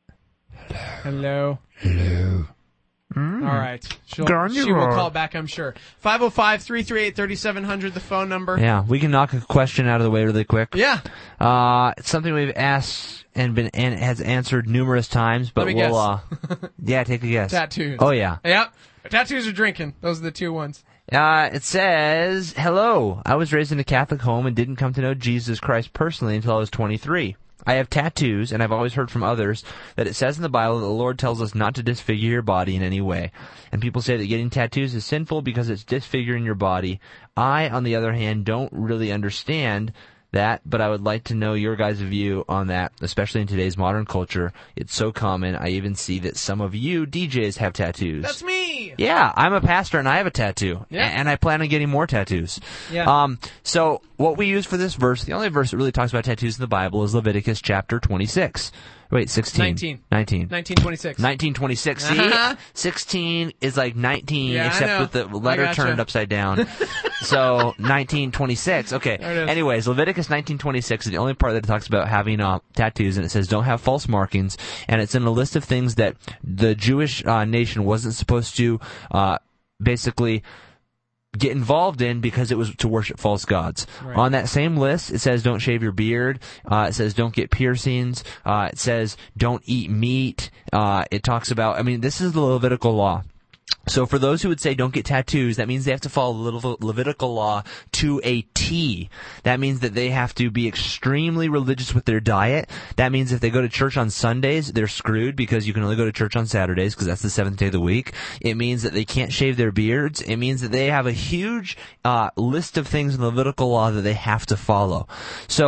Hello. Hello. All right. She'll, Gone you she will are. call back, I'm sure. five oh five, three three eight, three seven zero zero, the phone number. Yeah, we can knock a question out of the way really quick. Yeah. Uh, it's something we've asked and been and has answered numerous times, but Let me we'll guess. uh yeah, take a guess. Tattoos. Oh yeah. Yep. Tattoos or drinking. Those are the two ones. Uh, it says, hello, I was raised in a Catholic home and didn't come to know Jesus Christ personally until I was twenty-three. I have tattoos, and I've always heard from others that it says in the Bible that the Lord tells us not to disfigure your body in any way. And people say that getting tattoos is sinful because it's disfiguring your body. I, on the other hand, don't really understand that, but I would like to know your guys' view on that, especially in today's modern culture. It's so common. I even see that some of you D Js have tattoos. That's me. Yeah, I'm a pastor and I have a tattoo. Yeah. A- And I plan on getting more tattoos. Yeah. Um, so what we use for this verse, the only verse that really talks about tattoos in the Bible is Leviticus chapter twenty-six. Wait, sixteen. nineteen. nineteen. nineteen twenty-six. nineteen twenty-six. See? Uh-huh. sixteen is like nineteen, Yeah, I except know. with the I letter gotcha. turned upside down. So nineteen twenty-six. Okay. There it is. Anyways, Leviticus nineteen twenty-six is the only part that talks about having uh, tattoos, and it says don't have false markings, and it's in a list of things that the Jewish uh, nation wasn't supposed to uh, basically get involved in because it was to worship false gods. Right. On that same list, it says don't shave your beard. Uh, it says don't get piercings. Uh, it says don't eat meat. Uh, it talks about, I mean, this is the Levitical law. So for those who would say don't get tattoos, that means they have to follow the Levit- Levitical law to a T. That means that they have to be extremely religious with their diet. That means if they go to church on Sundays, they're screwed because you can only go to church on Saturdays because that's the seventh day of the week. It means that they can't shave their beards. It means that they have a huge uh, list of things in the Levitical law that they have to follow. So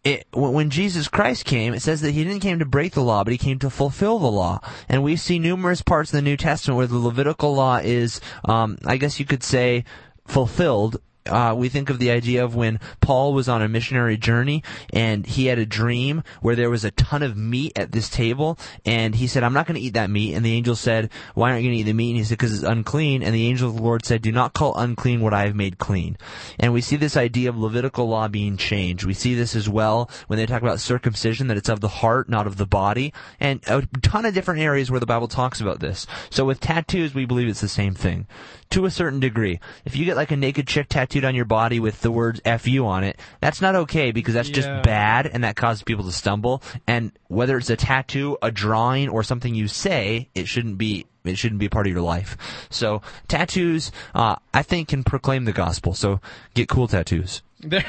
it, when Jesus Christ came, it says that he didn't came to break the law, but he came to fulfill the law. And we see numerous parts in the New Testament where the Levitical law is, um, I guess you could say, fulfilled. Uh, we think of the idea of when Paul was on a missionary journey and he had a dream where there was a ton of meat at this table, and he said, I'm not going to eat that meat. And the angel said, why aren't you going to eat the meat? And he said, because it's unclean. And the angel of the Lord said, do not call unclean what I have made clean. And we see this idea of Levitical law being changed. We see this as well when they talk about circumcision, that it's of the heart, not of the body, and a ton of different areas where the Bible talks about this. So with tattoos, we believe it's the same thing. To a certain degree. If you get like a naked chick tattooed on your body with the words F U on it, that's not okay, because that's Yeah. just bad, and that causes people to stumble. And whether it's a tattoo, a drawing, or something you say, it shouldn't be it shouldn't be a part of your life. So tattoos, uh, I think, can proclaim the gospel. So get cool tattoos. There,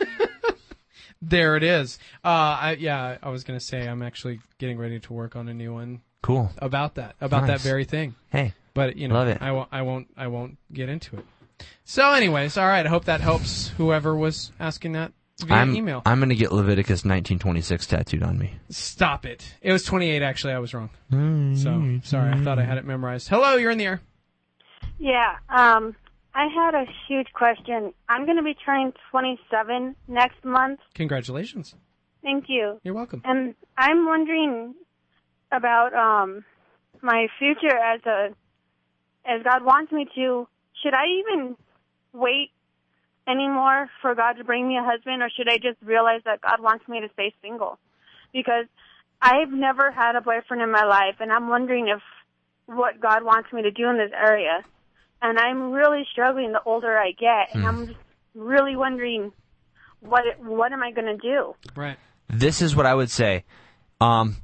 there it is. Uh, I, yeah, I was going to say I'm actually getting ready to work on a new one. Cool. About that, about Nice. that very thing. Hey. But, you know, Love it. I won't, I won't, I won't get into it. So anyways, all right. I hope that helps whoever was asking that via I'm, email. I'm going to get Leviticus nineteen twenty-six tattooed on me. Stop it. It was twenty-eight, actually. I was wrong. So, sorry. I thought I had it memorized. Hello, you're in the air. Yeah, um, I had a huge question. I'm going to be turning twenty-seven next month. Congratulations. Thank you. You're welcome. And I'm wondering about um, my future as a, as God wants me to. Should I even wait anymore for God to bring me a husband, or should I just realize that God wants me to stay single? Because I've never had a boyfriend in my life, and I'm wondering if what God wants me to do in this area. And I'm really struggling the older I get, and Hmm. I'm just really wondering what what am I going to do? Right. This is what I would say. Um,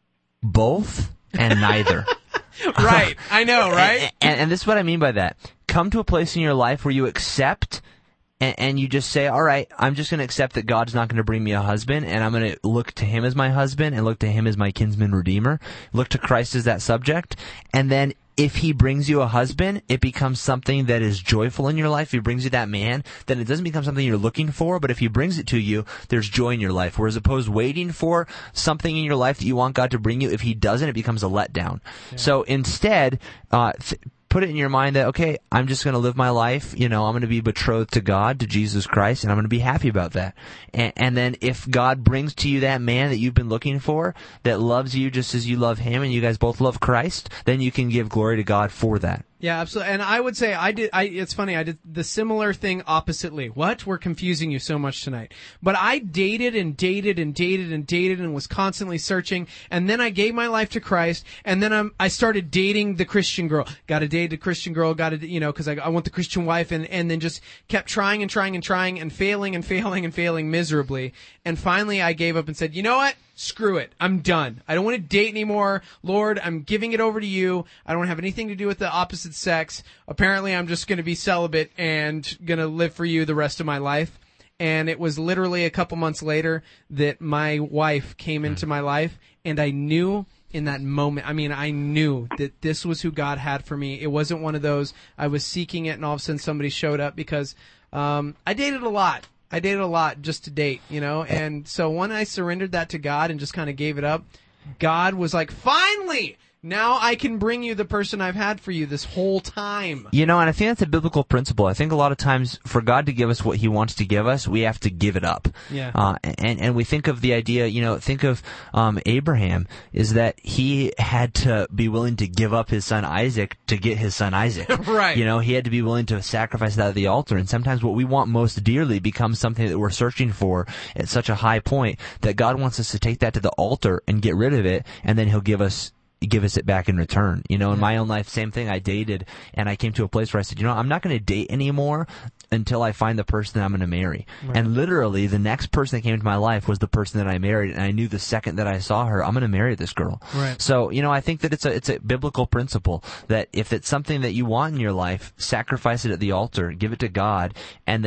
both and neither. Right. I know, right? And, and, and this is what I mean by that. Come to a place in your life where you accept and, and you just say, all right, I'm just going to accept that God's not going to bring me a husband, and I'm going to look to him as my husband and look to him as my kinsman redeemer, look to Christ as that subject, and then if he brings you a husband, it becomes something that is joyful in your life. If he brings you that man, then it doesn't become something you're looking for, but if he brings it to you, there's joy in your life. Whereas opposed waiting for something in your life that you want God to bring you, if he doesn't, it becomes a letdown. Yeah. So instead, uh, th- put it in your mind that, okay, I'm just going to live my life, you know, I'm going to be betrothed to God, to Jesus Christ, and I'm going to be happy about that. And, and then if God brings to you that man that you've been looking for, that loves you just as you love him, and you guys both love Christ, then you can give glory to God for that. Yeah, absolutely. And I would say I did, I, it's funny, I did the similar thing oppositely. What? We're confusing you so much tonight. But I dated and dated and dated and dated and was constantly searching. And then I gave my life to Christ. And then I'm, I started dating the Christian girl. Got to date the Christian girl, got to, you know, cause I, I want the Christian wife, and, and then just kept trying and trying and trying and failing and failing and failing miserably. And finally I gave up and said, you know what? Screw it. I'm done. I don't want to date anymore. Lord, I'm giving it over to you. I don't have anything to do with the opposite sex. Apparently, I'm just going to be celibate and going to live for you the rest of my life. And it was literally a couple months later that my wife came into my life, and I knew in that moment, I mean, I knew that this was who God had for me. It wasn't one of those, I was seeking it and all of a sudden somebody showed up, because um, I dated a lot. I dated a lot just to date, you know, and so when I surrendered that to God and just kind of gave it up, God was like, finally, now I can bring you the person I've had for you this whole time. You know, and I think that's a biblical principle. I think a lot of times for God to give us what he wants to give us, we have to give it up. Yeah. Uh, and, and we think of the idea, you know, think of um, Abraham, is that he had to be willing to give up his son Isaac to get his son Isaac. Right. You know, he had to be willing to sacrifice that at the altar. And sometimes what we want most dearly becomes something that we're searching for at such a high point that God wants us to take that to the altar and get rid of it, and then he'll give us give us it back in return. You know, in my own life, same thing. I dated, and I came to a place where I said, you know, I'm not going to date anymore until I find the person that I'm going to marry. Right. And literally, the next person that came into my life was the person that I married, and I knew the second that I saw her, I'm going to marry this girl. Right. So, you know, I think that it's a it's a biblical principle that if it's something that you want in your life, sacrifice it at the altar, give it to God, and then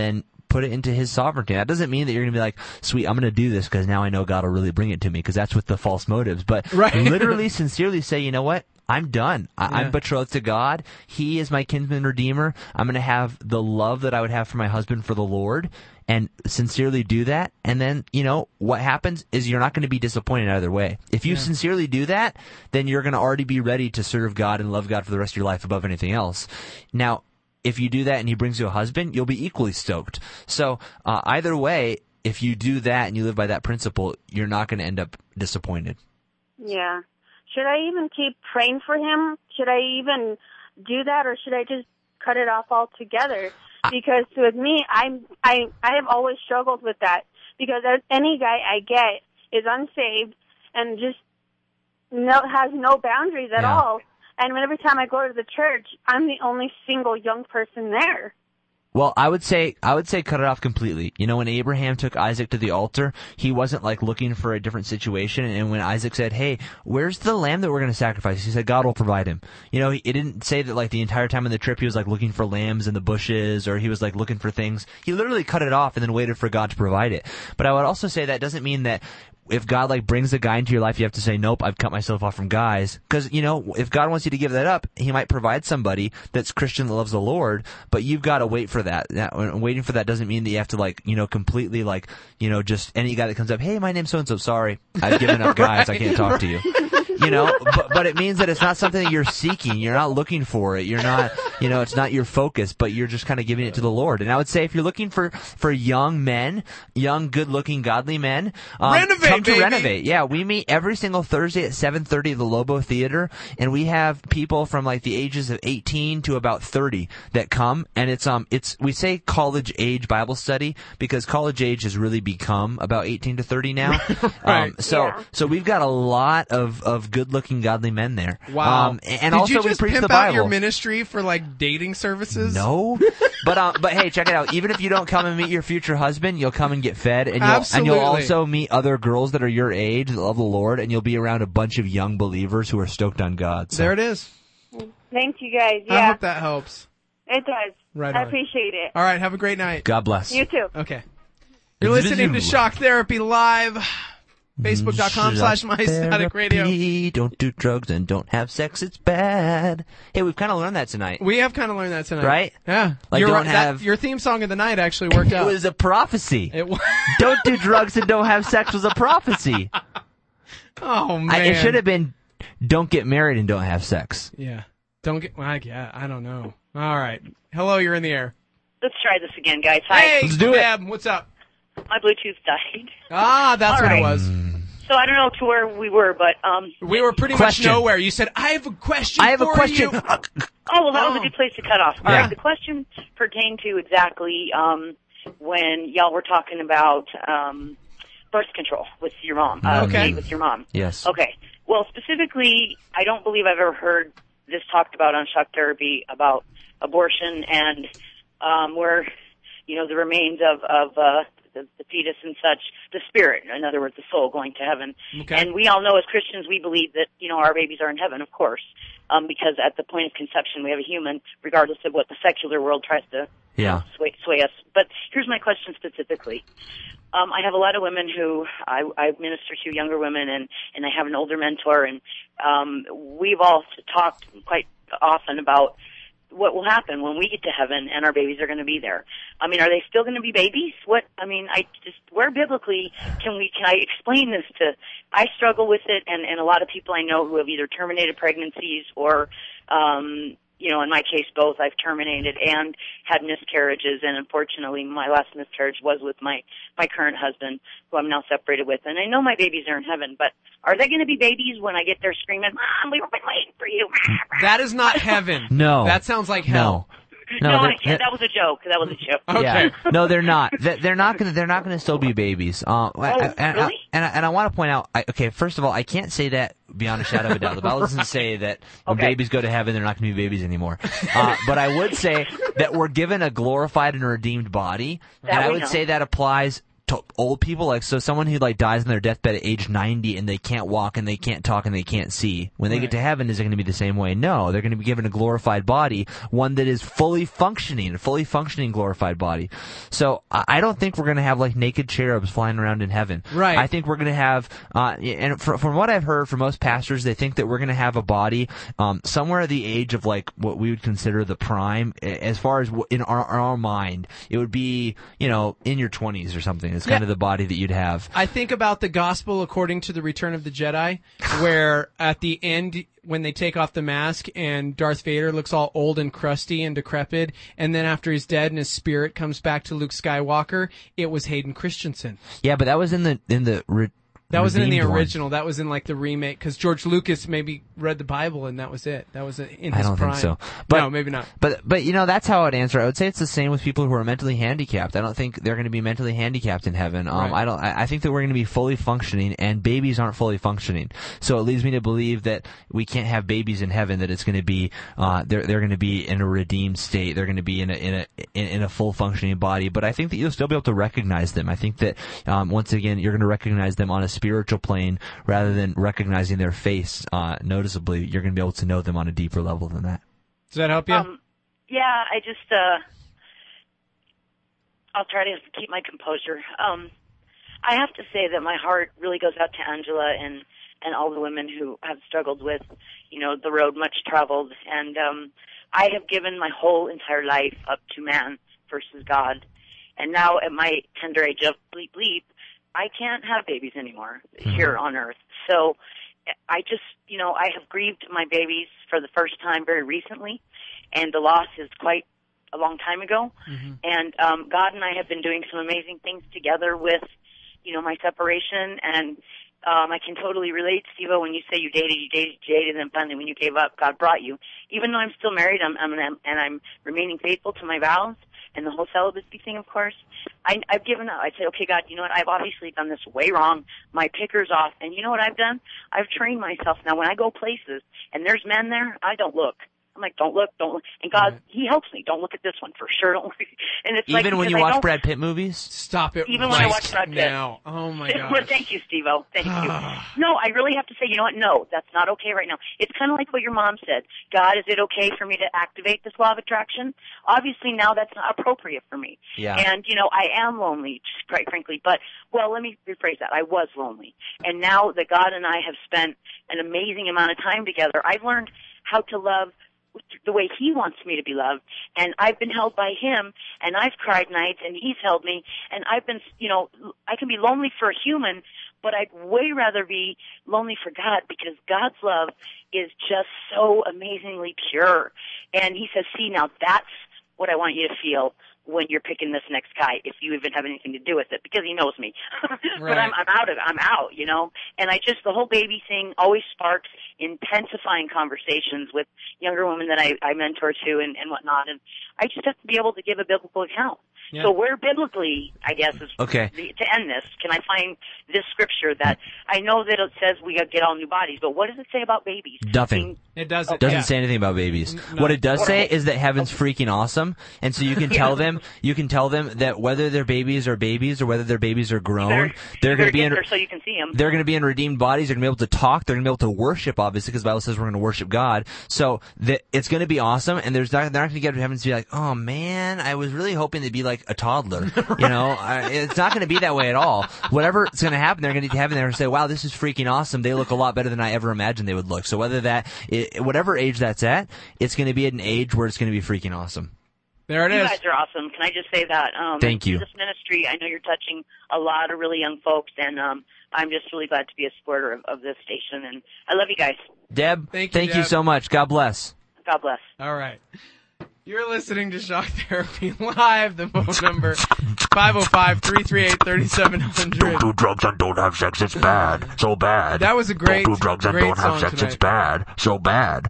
put it into His sovereignty. That doesn't mean that you're going to be like, sweet, I'm going to do this because now I know God will really bring it to me, because that's with the false motives. But Right. literally, sincerely say, you know what? I'm done. I- Yeah. I'm betrothed to God. He is my kinsman redeemer. I'm going to have the love that I would have for my husband for the Lord, and sincerely do that. And then, you know, what happens is you're not going to be disappointed either way. If you Yeah. sincerely do that, then you're going to already be ready to serve God and love God for the rest of your life above anything else. Now, if you do that and He brings you a husband, you'll be equally stoked. So uh, either way, if you do that and you live by that principle, you're not going to end up disappointed. Yeah. Should I even keep praying for him? Should I even do that, or should I just cut it off altogether? Because with me, I'm I I have always struggled with that, because any guy I get is unsaved and just no has no boundaries at Yeah. all. And every time I go to the church, I'm the only single young person there. Well, I would say I would say cut it off completely. You know, when Abraham took Isaac to the altar, he wasn't like looking for a different situation. And when Isaac said, "Hey, where's the lamb that we're going to sacrifice?" He said, "God will provide him." You know, it didn't say that like the entire time of the trip he was like looking for lambs in the bushes, or he was like looking for things. He literally cut it off and then waited for God to provide it. But I would also say that doesn't mean that if God like brings a guy into your life, you have to say, nope, I've cut myself off from guys. Because, you know, if God wants you to give that up, He might provide somebody that's Christian that loves the Lord, but you've got to wait for that. that. Waiting for that doesn't mean that you have to like, you know, completely like, you know, just any guy that comes up, hey, my name's so-and-so, sorry, I've given up guys, I can't talk right. to you. You know, but, but it means that it's not something that you're seeking. You're not looking for it. You're not, you know, it's not your focus, but you're just kind of giving it to the Lord. And I would say if you're looking for, for young men, young, good-looking, godly men, um, Renovate, come to baby. Renovate. Yeah, we meet every single Thursday at seven thirty at the Lobo Theater, and we have people from like the ages of eighteen to about thirty that come, and it's, um, it's, we say college age Bible study because college age has really become about eighteen to thirty now. Right. Um, so, Yeah. so we've got a lot of, of good-looking, godly men there. Wow. Um, and Did also you we just preach pimp the out Bible. your ministry for like dating services? No, but um, but hey, check it out. Even if you don't come and meet your future husband, you'll come and get fed, and you'll Absolutely. and you'll also meet other girls that are your age that love the Lord, and you'll be around a bunch of young believers who are stoked on God. So. There it is. Thank you guys. I Yeah, hope that helps. it does. Right I on. appreciate it. All right, have a great night. God bless. You too. Okay. You're listening to Shock Therapy Live. Facebook.com slash My Static Radio. Therapy, don't do drugs and don't have sex. It's bad. Hey, we've kind of learned that tonight. We have kind of learned that tonight. Right? Yeah. Like, You're don't right. That- have- your theme song of the night actually worked It out. was a prophecy. It was. Don't do drugs and don't have sex was a prophecy. Oh, man. I, it should have been don't get married and don't have sex. Yeah. Don't get, well, I, yeah, I don't know. All right. Hello, you're in the air. Let's try this again, guys. Hi. Hey, Let's do it. Bab, what's up? My Bluetooth died. Ah, that's All what right. it was. So I don't know to where we were, but um. We were pretty Question. much nowhere. You said, I have a question I have a for question. you. Oh well, that was Oh. a good place to cut off. All Yeah. right. The question pertained to exactly um when y'all were talking about um birth control with your mom. Uh, Okay. date with your mom. Yes. Okay. Well, specifically, I don't believe I've ever heard this talked about on Shock Therapy about abortion and um where you know the remains of of uh the, the fetus and such, the spirit, in other words, the soul going to heaven. Okay. And we all know as Christians we believe that, you know, our babies are in heaven, of course, um, because at the point of conception we have a human, regardless of what the secular world tries to Yeah. sway, sway us. But here's my question specifically. Um, I have a lot of women who I, I minister to, younger women, and, and I have an older mentor, and um, we've all talked quite often about what will happen when we get to heaven and our babies are going to be there. I mean, are they still going to be babies? What, I mean, I just, where biblically can we, can I explain this to, I struggle with it, and, and a lot of people I know who have either terminated pregnancies or, um, you know, in my case, both. I've terminated and had miscarriages, and unfortunately, my last miscarriage was with my, my current husband, who I'm now separated with. And I know my babies are in heaven, but are they going to be babies when I get there screaming, Mom, we were waiting for you? That is not heaven. No. That sounds like hell. No. No, No, I they're- can't. That was a joke. That was a joke. Okay. Yeah. No, they're not. They- They're not gonna. They're not gonna still be babies. Uh, oh, and, and, really? and, I, and I want to point out. I, okay, first of all, I can't say that beyond a shadow of a doubt. The Bible doesn't say that when Okay. babies go to heaven, they're not going to be babies anymore. Uh, but I would say that we're given a glorified and redeemed body, That and I we would know. say that applies to old people, like so someone who like dies on their deathbed at age ninety and they can't walk and they can't talk and they can't see, when they Right. get to heaven, is it going to be the same way? No, they're going to be given a glorified body, one that is fully functioning, a fully functioning glorified body. So I I don't think we're going to have like naked cherubs flying around in heaven. Right. I think we're going to have, uh, and fr- from what I've heard from most pastors, they think that we're going to have a body um, somewhere at the age of like what we would consider the prime, a- as far as w- in our, our mind, it would be, you know, in your twenties or something. It's kind Yeah. of the body that you'd have. I think about the gospel according to the Return of the Jedi, where at the end, when they take off the mask and Darth Vader looks all old and crusty and decrepit, and then after he's dead and his spirit comes back to Luke Skywalker, it was Hayden Christensen. Yeah, but that was in the in the. Re- That wasn't in the redeemed one. original. That was in like the remake, because George Lucas maybe read the Bible and that was it. That was in his I don't prime. think so. But, no, maybe not. But but you know, that's how I'd answer. I would say it's the same with people who are mentally handicapped. I don't think they're going to be mentally handicapped in heaven. Um, Right. I don't. I, I think that we're going to be fully functioning, and babies aren't fully functioning. So it leads me to believe that we can't have babies in heaven. That it's going to be uh, they're they're going to be in a redeemed state. They're going to be in a in a in, in a full functioning body. But I think that you'll still be able to recognize them. I think that um, once again you're going to recognize them on a spiritual plane rather than recognizing their face uh, noticeably. You're going to be able to know them on a deeper level than that. Does that help you? Um, yeah, I just, uh, I'll try to keep my composure. Um, I have to say that my heart really goes out to Angela and, and all the women who have struggled with, you know, the road much traveled. And, um, I have given my whole entire life up to man versus God. And now at my tender age of bleep bleep, I can't have babies anymore here on earth. So I just, you know, I have grieved my babies for the first time very recently, and the loss is quite a long time ago. Mm-hmm. And um, God and I have been doing some amazing things together with, you know, my separation. And um, I can totally relate, Steve-O, when you say you dated, you dated, you dated, and finally when you gave up, God brought you. Even though I'm still married, I'm, I'm and I'm remaining faithful to my vows and the whole celibacy thing, of course. I, I've given up. I said, okay, God, you know what? I've obviously done this way wrong. My picker's off. And you know what I've done? I've trained myself. Now, when I go places and there's men there, I don't look. I'm like, don't look, don't look. And God, right. He helps me. Don't look at this one for sure. Don't look. And it's even like, when you I watch Brad Pitt movies? Stop it. Even right when I watch Brad Pitt. Now. Oh my God. Well, thank you, Steve-O. Thank you. No, I really have to say, you know what? No, that's not okay right now. It's kind of like what your mom said. God, is it okay for me to activate this law of attraction? Obviously, now that's not appropriate for me. Yeah. And, you know, I am lonely, quite frankly. But, well, let me rephrase that. I was lonely. And now that God and I have spent an amazing amount of time together, I've learned how to love the way He wants me to be loved, and I've been held by Him, and I've cried nights, and He's held me, and I've been, you know, I can be lonely for a human, but I'd way rather be lonely for God, because God's love is just so amazingly pure. And He says, see, now that's what I want you to feel when you're picking this next guy, if you even have anything to do with it, because He knows me. Right. But I'm, I'm out of it. I'm out, you know. And I just, the whole baby thing always sparks intensifying conversations with younger women that I, I mentor to and, and whatnot. And I just have to be able to give a biblical account. Yeah. So where biblically, I guess, is Okay. the, to end this, can I find this scripture that I know that it says we get all new bodies, but what does it say about babies? Nothing. It doesn't. Doesn't yeah. say anything about babies. no. What it does say is that heaven's freaking awesome, and so you can tell them, you can tell them that whether their babies are babies or whether their babies are grown, They're, they're going to be in. there so you can see them. They're going to be in redeemed bodies. They're going to be able to talk. They're going to be able to worship, obviously, because the Bible says we're going to worship God. So the, it's going to be awesome, and there's not, they're not going to get to heaven to be like, oh man, I was really hoping they'd be like a toddler. You know, I, it's not going to be that way at all. Whatever is going to happen, they're going to get to heaven. They're going to say, wow, this is freaking awesome. They look a lot better than I ever imagined they would look. So whether that, it, whatever age that's at, it's going to be at an age where it's going to be freaking awesome. There it you is. guys are awesome. Can I just say that? Um, Thank you. This ministry, I know you're touching a lot of really young folks, and um, I'm just really glad to be a supporter of, of this station. And I love you guys. Deb, Thank you, thank Deb. you so much. God bless. God bless. All right. You're listening to Shock Therapy Live. The phone number, five oh five, three three eight, three seven zero Don't zero. do drugs and don't have sex, it's bad. So bad. That was a great, Don't do drugs and great don't have song sex, tonight. it's bad. So bad.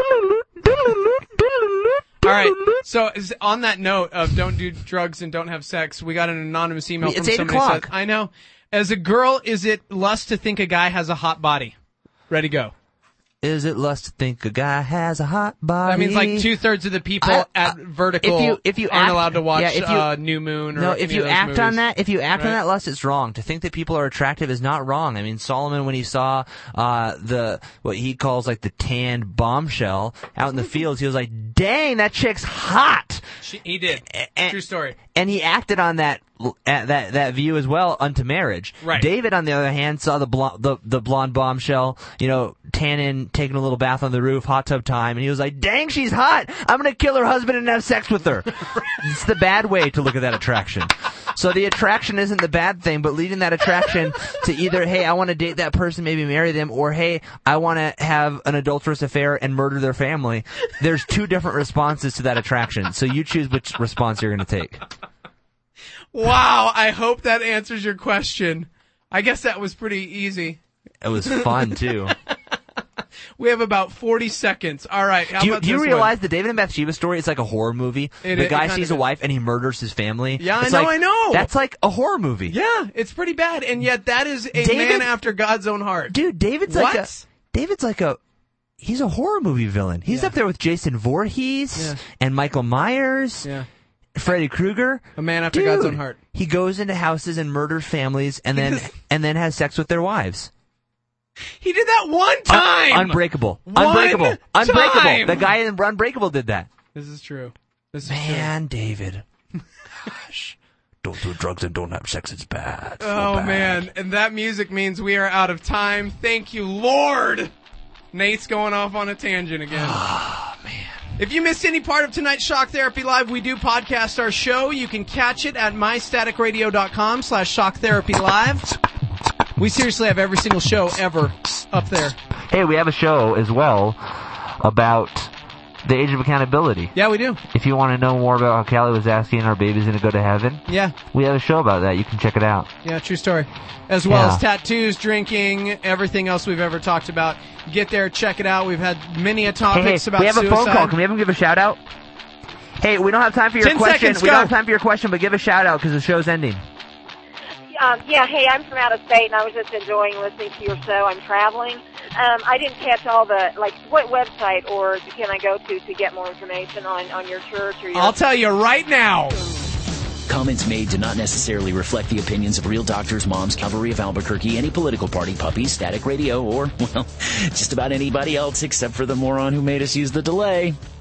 All right. So is- on that note of don't do drugs and don't have sex, we got an anonymous email It's from eight somebody who o'clock. says, I know. As a girl, is it lust to think a guy has a hot body? Ready, go. Is it lust to think a guy has a hot body? That means like two thirds of the people I- at I- Vertical if you, if you aren't act, allowed to watch yeah, if you, uh, New Moon. Or no, any if you of those act on movies. that, if you act on Right? that lust, it's wrong. To think that people are attractive is not wrong. I mean, Solomon, when he saw uh the what he calls like the tanned bombshell out in the fields, he was like, "Dang, that chick's hot." She, he did. And, True story. And he acted on that at that that view as well unto marriage. Right. David, on the other hand, saw the blonde the, the blonde bombshell, you know, tanning, taking a little bath on the roof, hot tub time, and he was like, "Dang, she's hot! I'm gonna kill her husband and have sex with her." It's the bad way to look at that attraction. So the attraction isn't the bad thing, but leading that attraction to either, hey, I want to date that person, maybe marry them, or hey, I want to have an adulterous affair and murder their family. There's two different responses to that attraction. So you choose which response you're going to take. Wow, I hope that answers your question. I guess that was pretty easy. It was fun, too. We have about forty seconds. All right. How do you, about do you this realize one? the David and Bathsheba story is like a horror movie? It- the it guy kinda sees a is. wife and he murders his family. Yeah, It's I know, like- I know. That's like a horror movie. Yeah, it's pretty bad, and yet that is a David- man after God's own heart. Dude, David's like a, What? David's like a, he's a horror movie villain. He's Yeah. up there with Jason Voorhees Yeah. and Michael Myers, Yeah. Freddy Krueger. A man after Dude, God's own heart. He goes into houses and murders families and then Yes. and then has sex with their wives. He did that one time. Un- unbreakable. One Unbreakable. Unbreakable. time. The guy in Unbreakable did that. This is true. This is Man, David. Gosh. Don't do drugs and don't have sex. It's bad. true. So Oh bad. man, and that music means we are out of time. Thank you, Lord. Nate's going off on a tangent again. Oh, man. If you missed any part of tonight's Shock Therapy Live, we do podcast our show. You can catch it at my static radio dot com slash shock therapy live. We seriously have every single show ever up there. Hey, we have a show as well about the age of accountability. Yeah, we do. If you want to know more about how Callie was asking our baby's going to go to heaven, Yeah. we have a show about that. You can check it out. Yeah, true story. As well Yeah. as tattoos, drinking, everything else we've ever talked about. Get there, check it out. We've had many a Hey, topics hey, about we have suicide. a phone call. Can we have him give a shout out? Hey, we don't have time for your Ten question. seconds, we go. don't have time for your question, but give a shout out because the show's ending. Um, yeah, hey, I'm from out of state, and I was just enjoying listening to your show. I'm traveling. Um, I didn't catch all the, like, what website or can I go to to get more information on, on your church or your... I'll tell you right now. Comments made do not necessarily reflect the opinions of Real Doctors, Moms, Cavalry of Albuquerque, any political party, puppies, Static Radio, or, well, just about anybody else except for the moron who made us use the delay.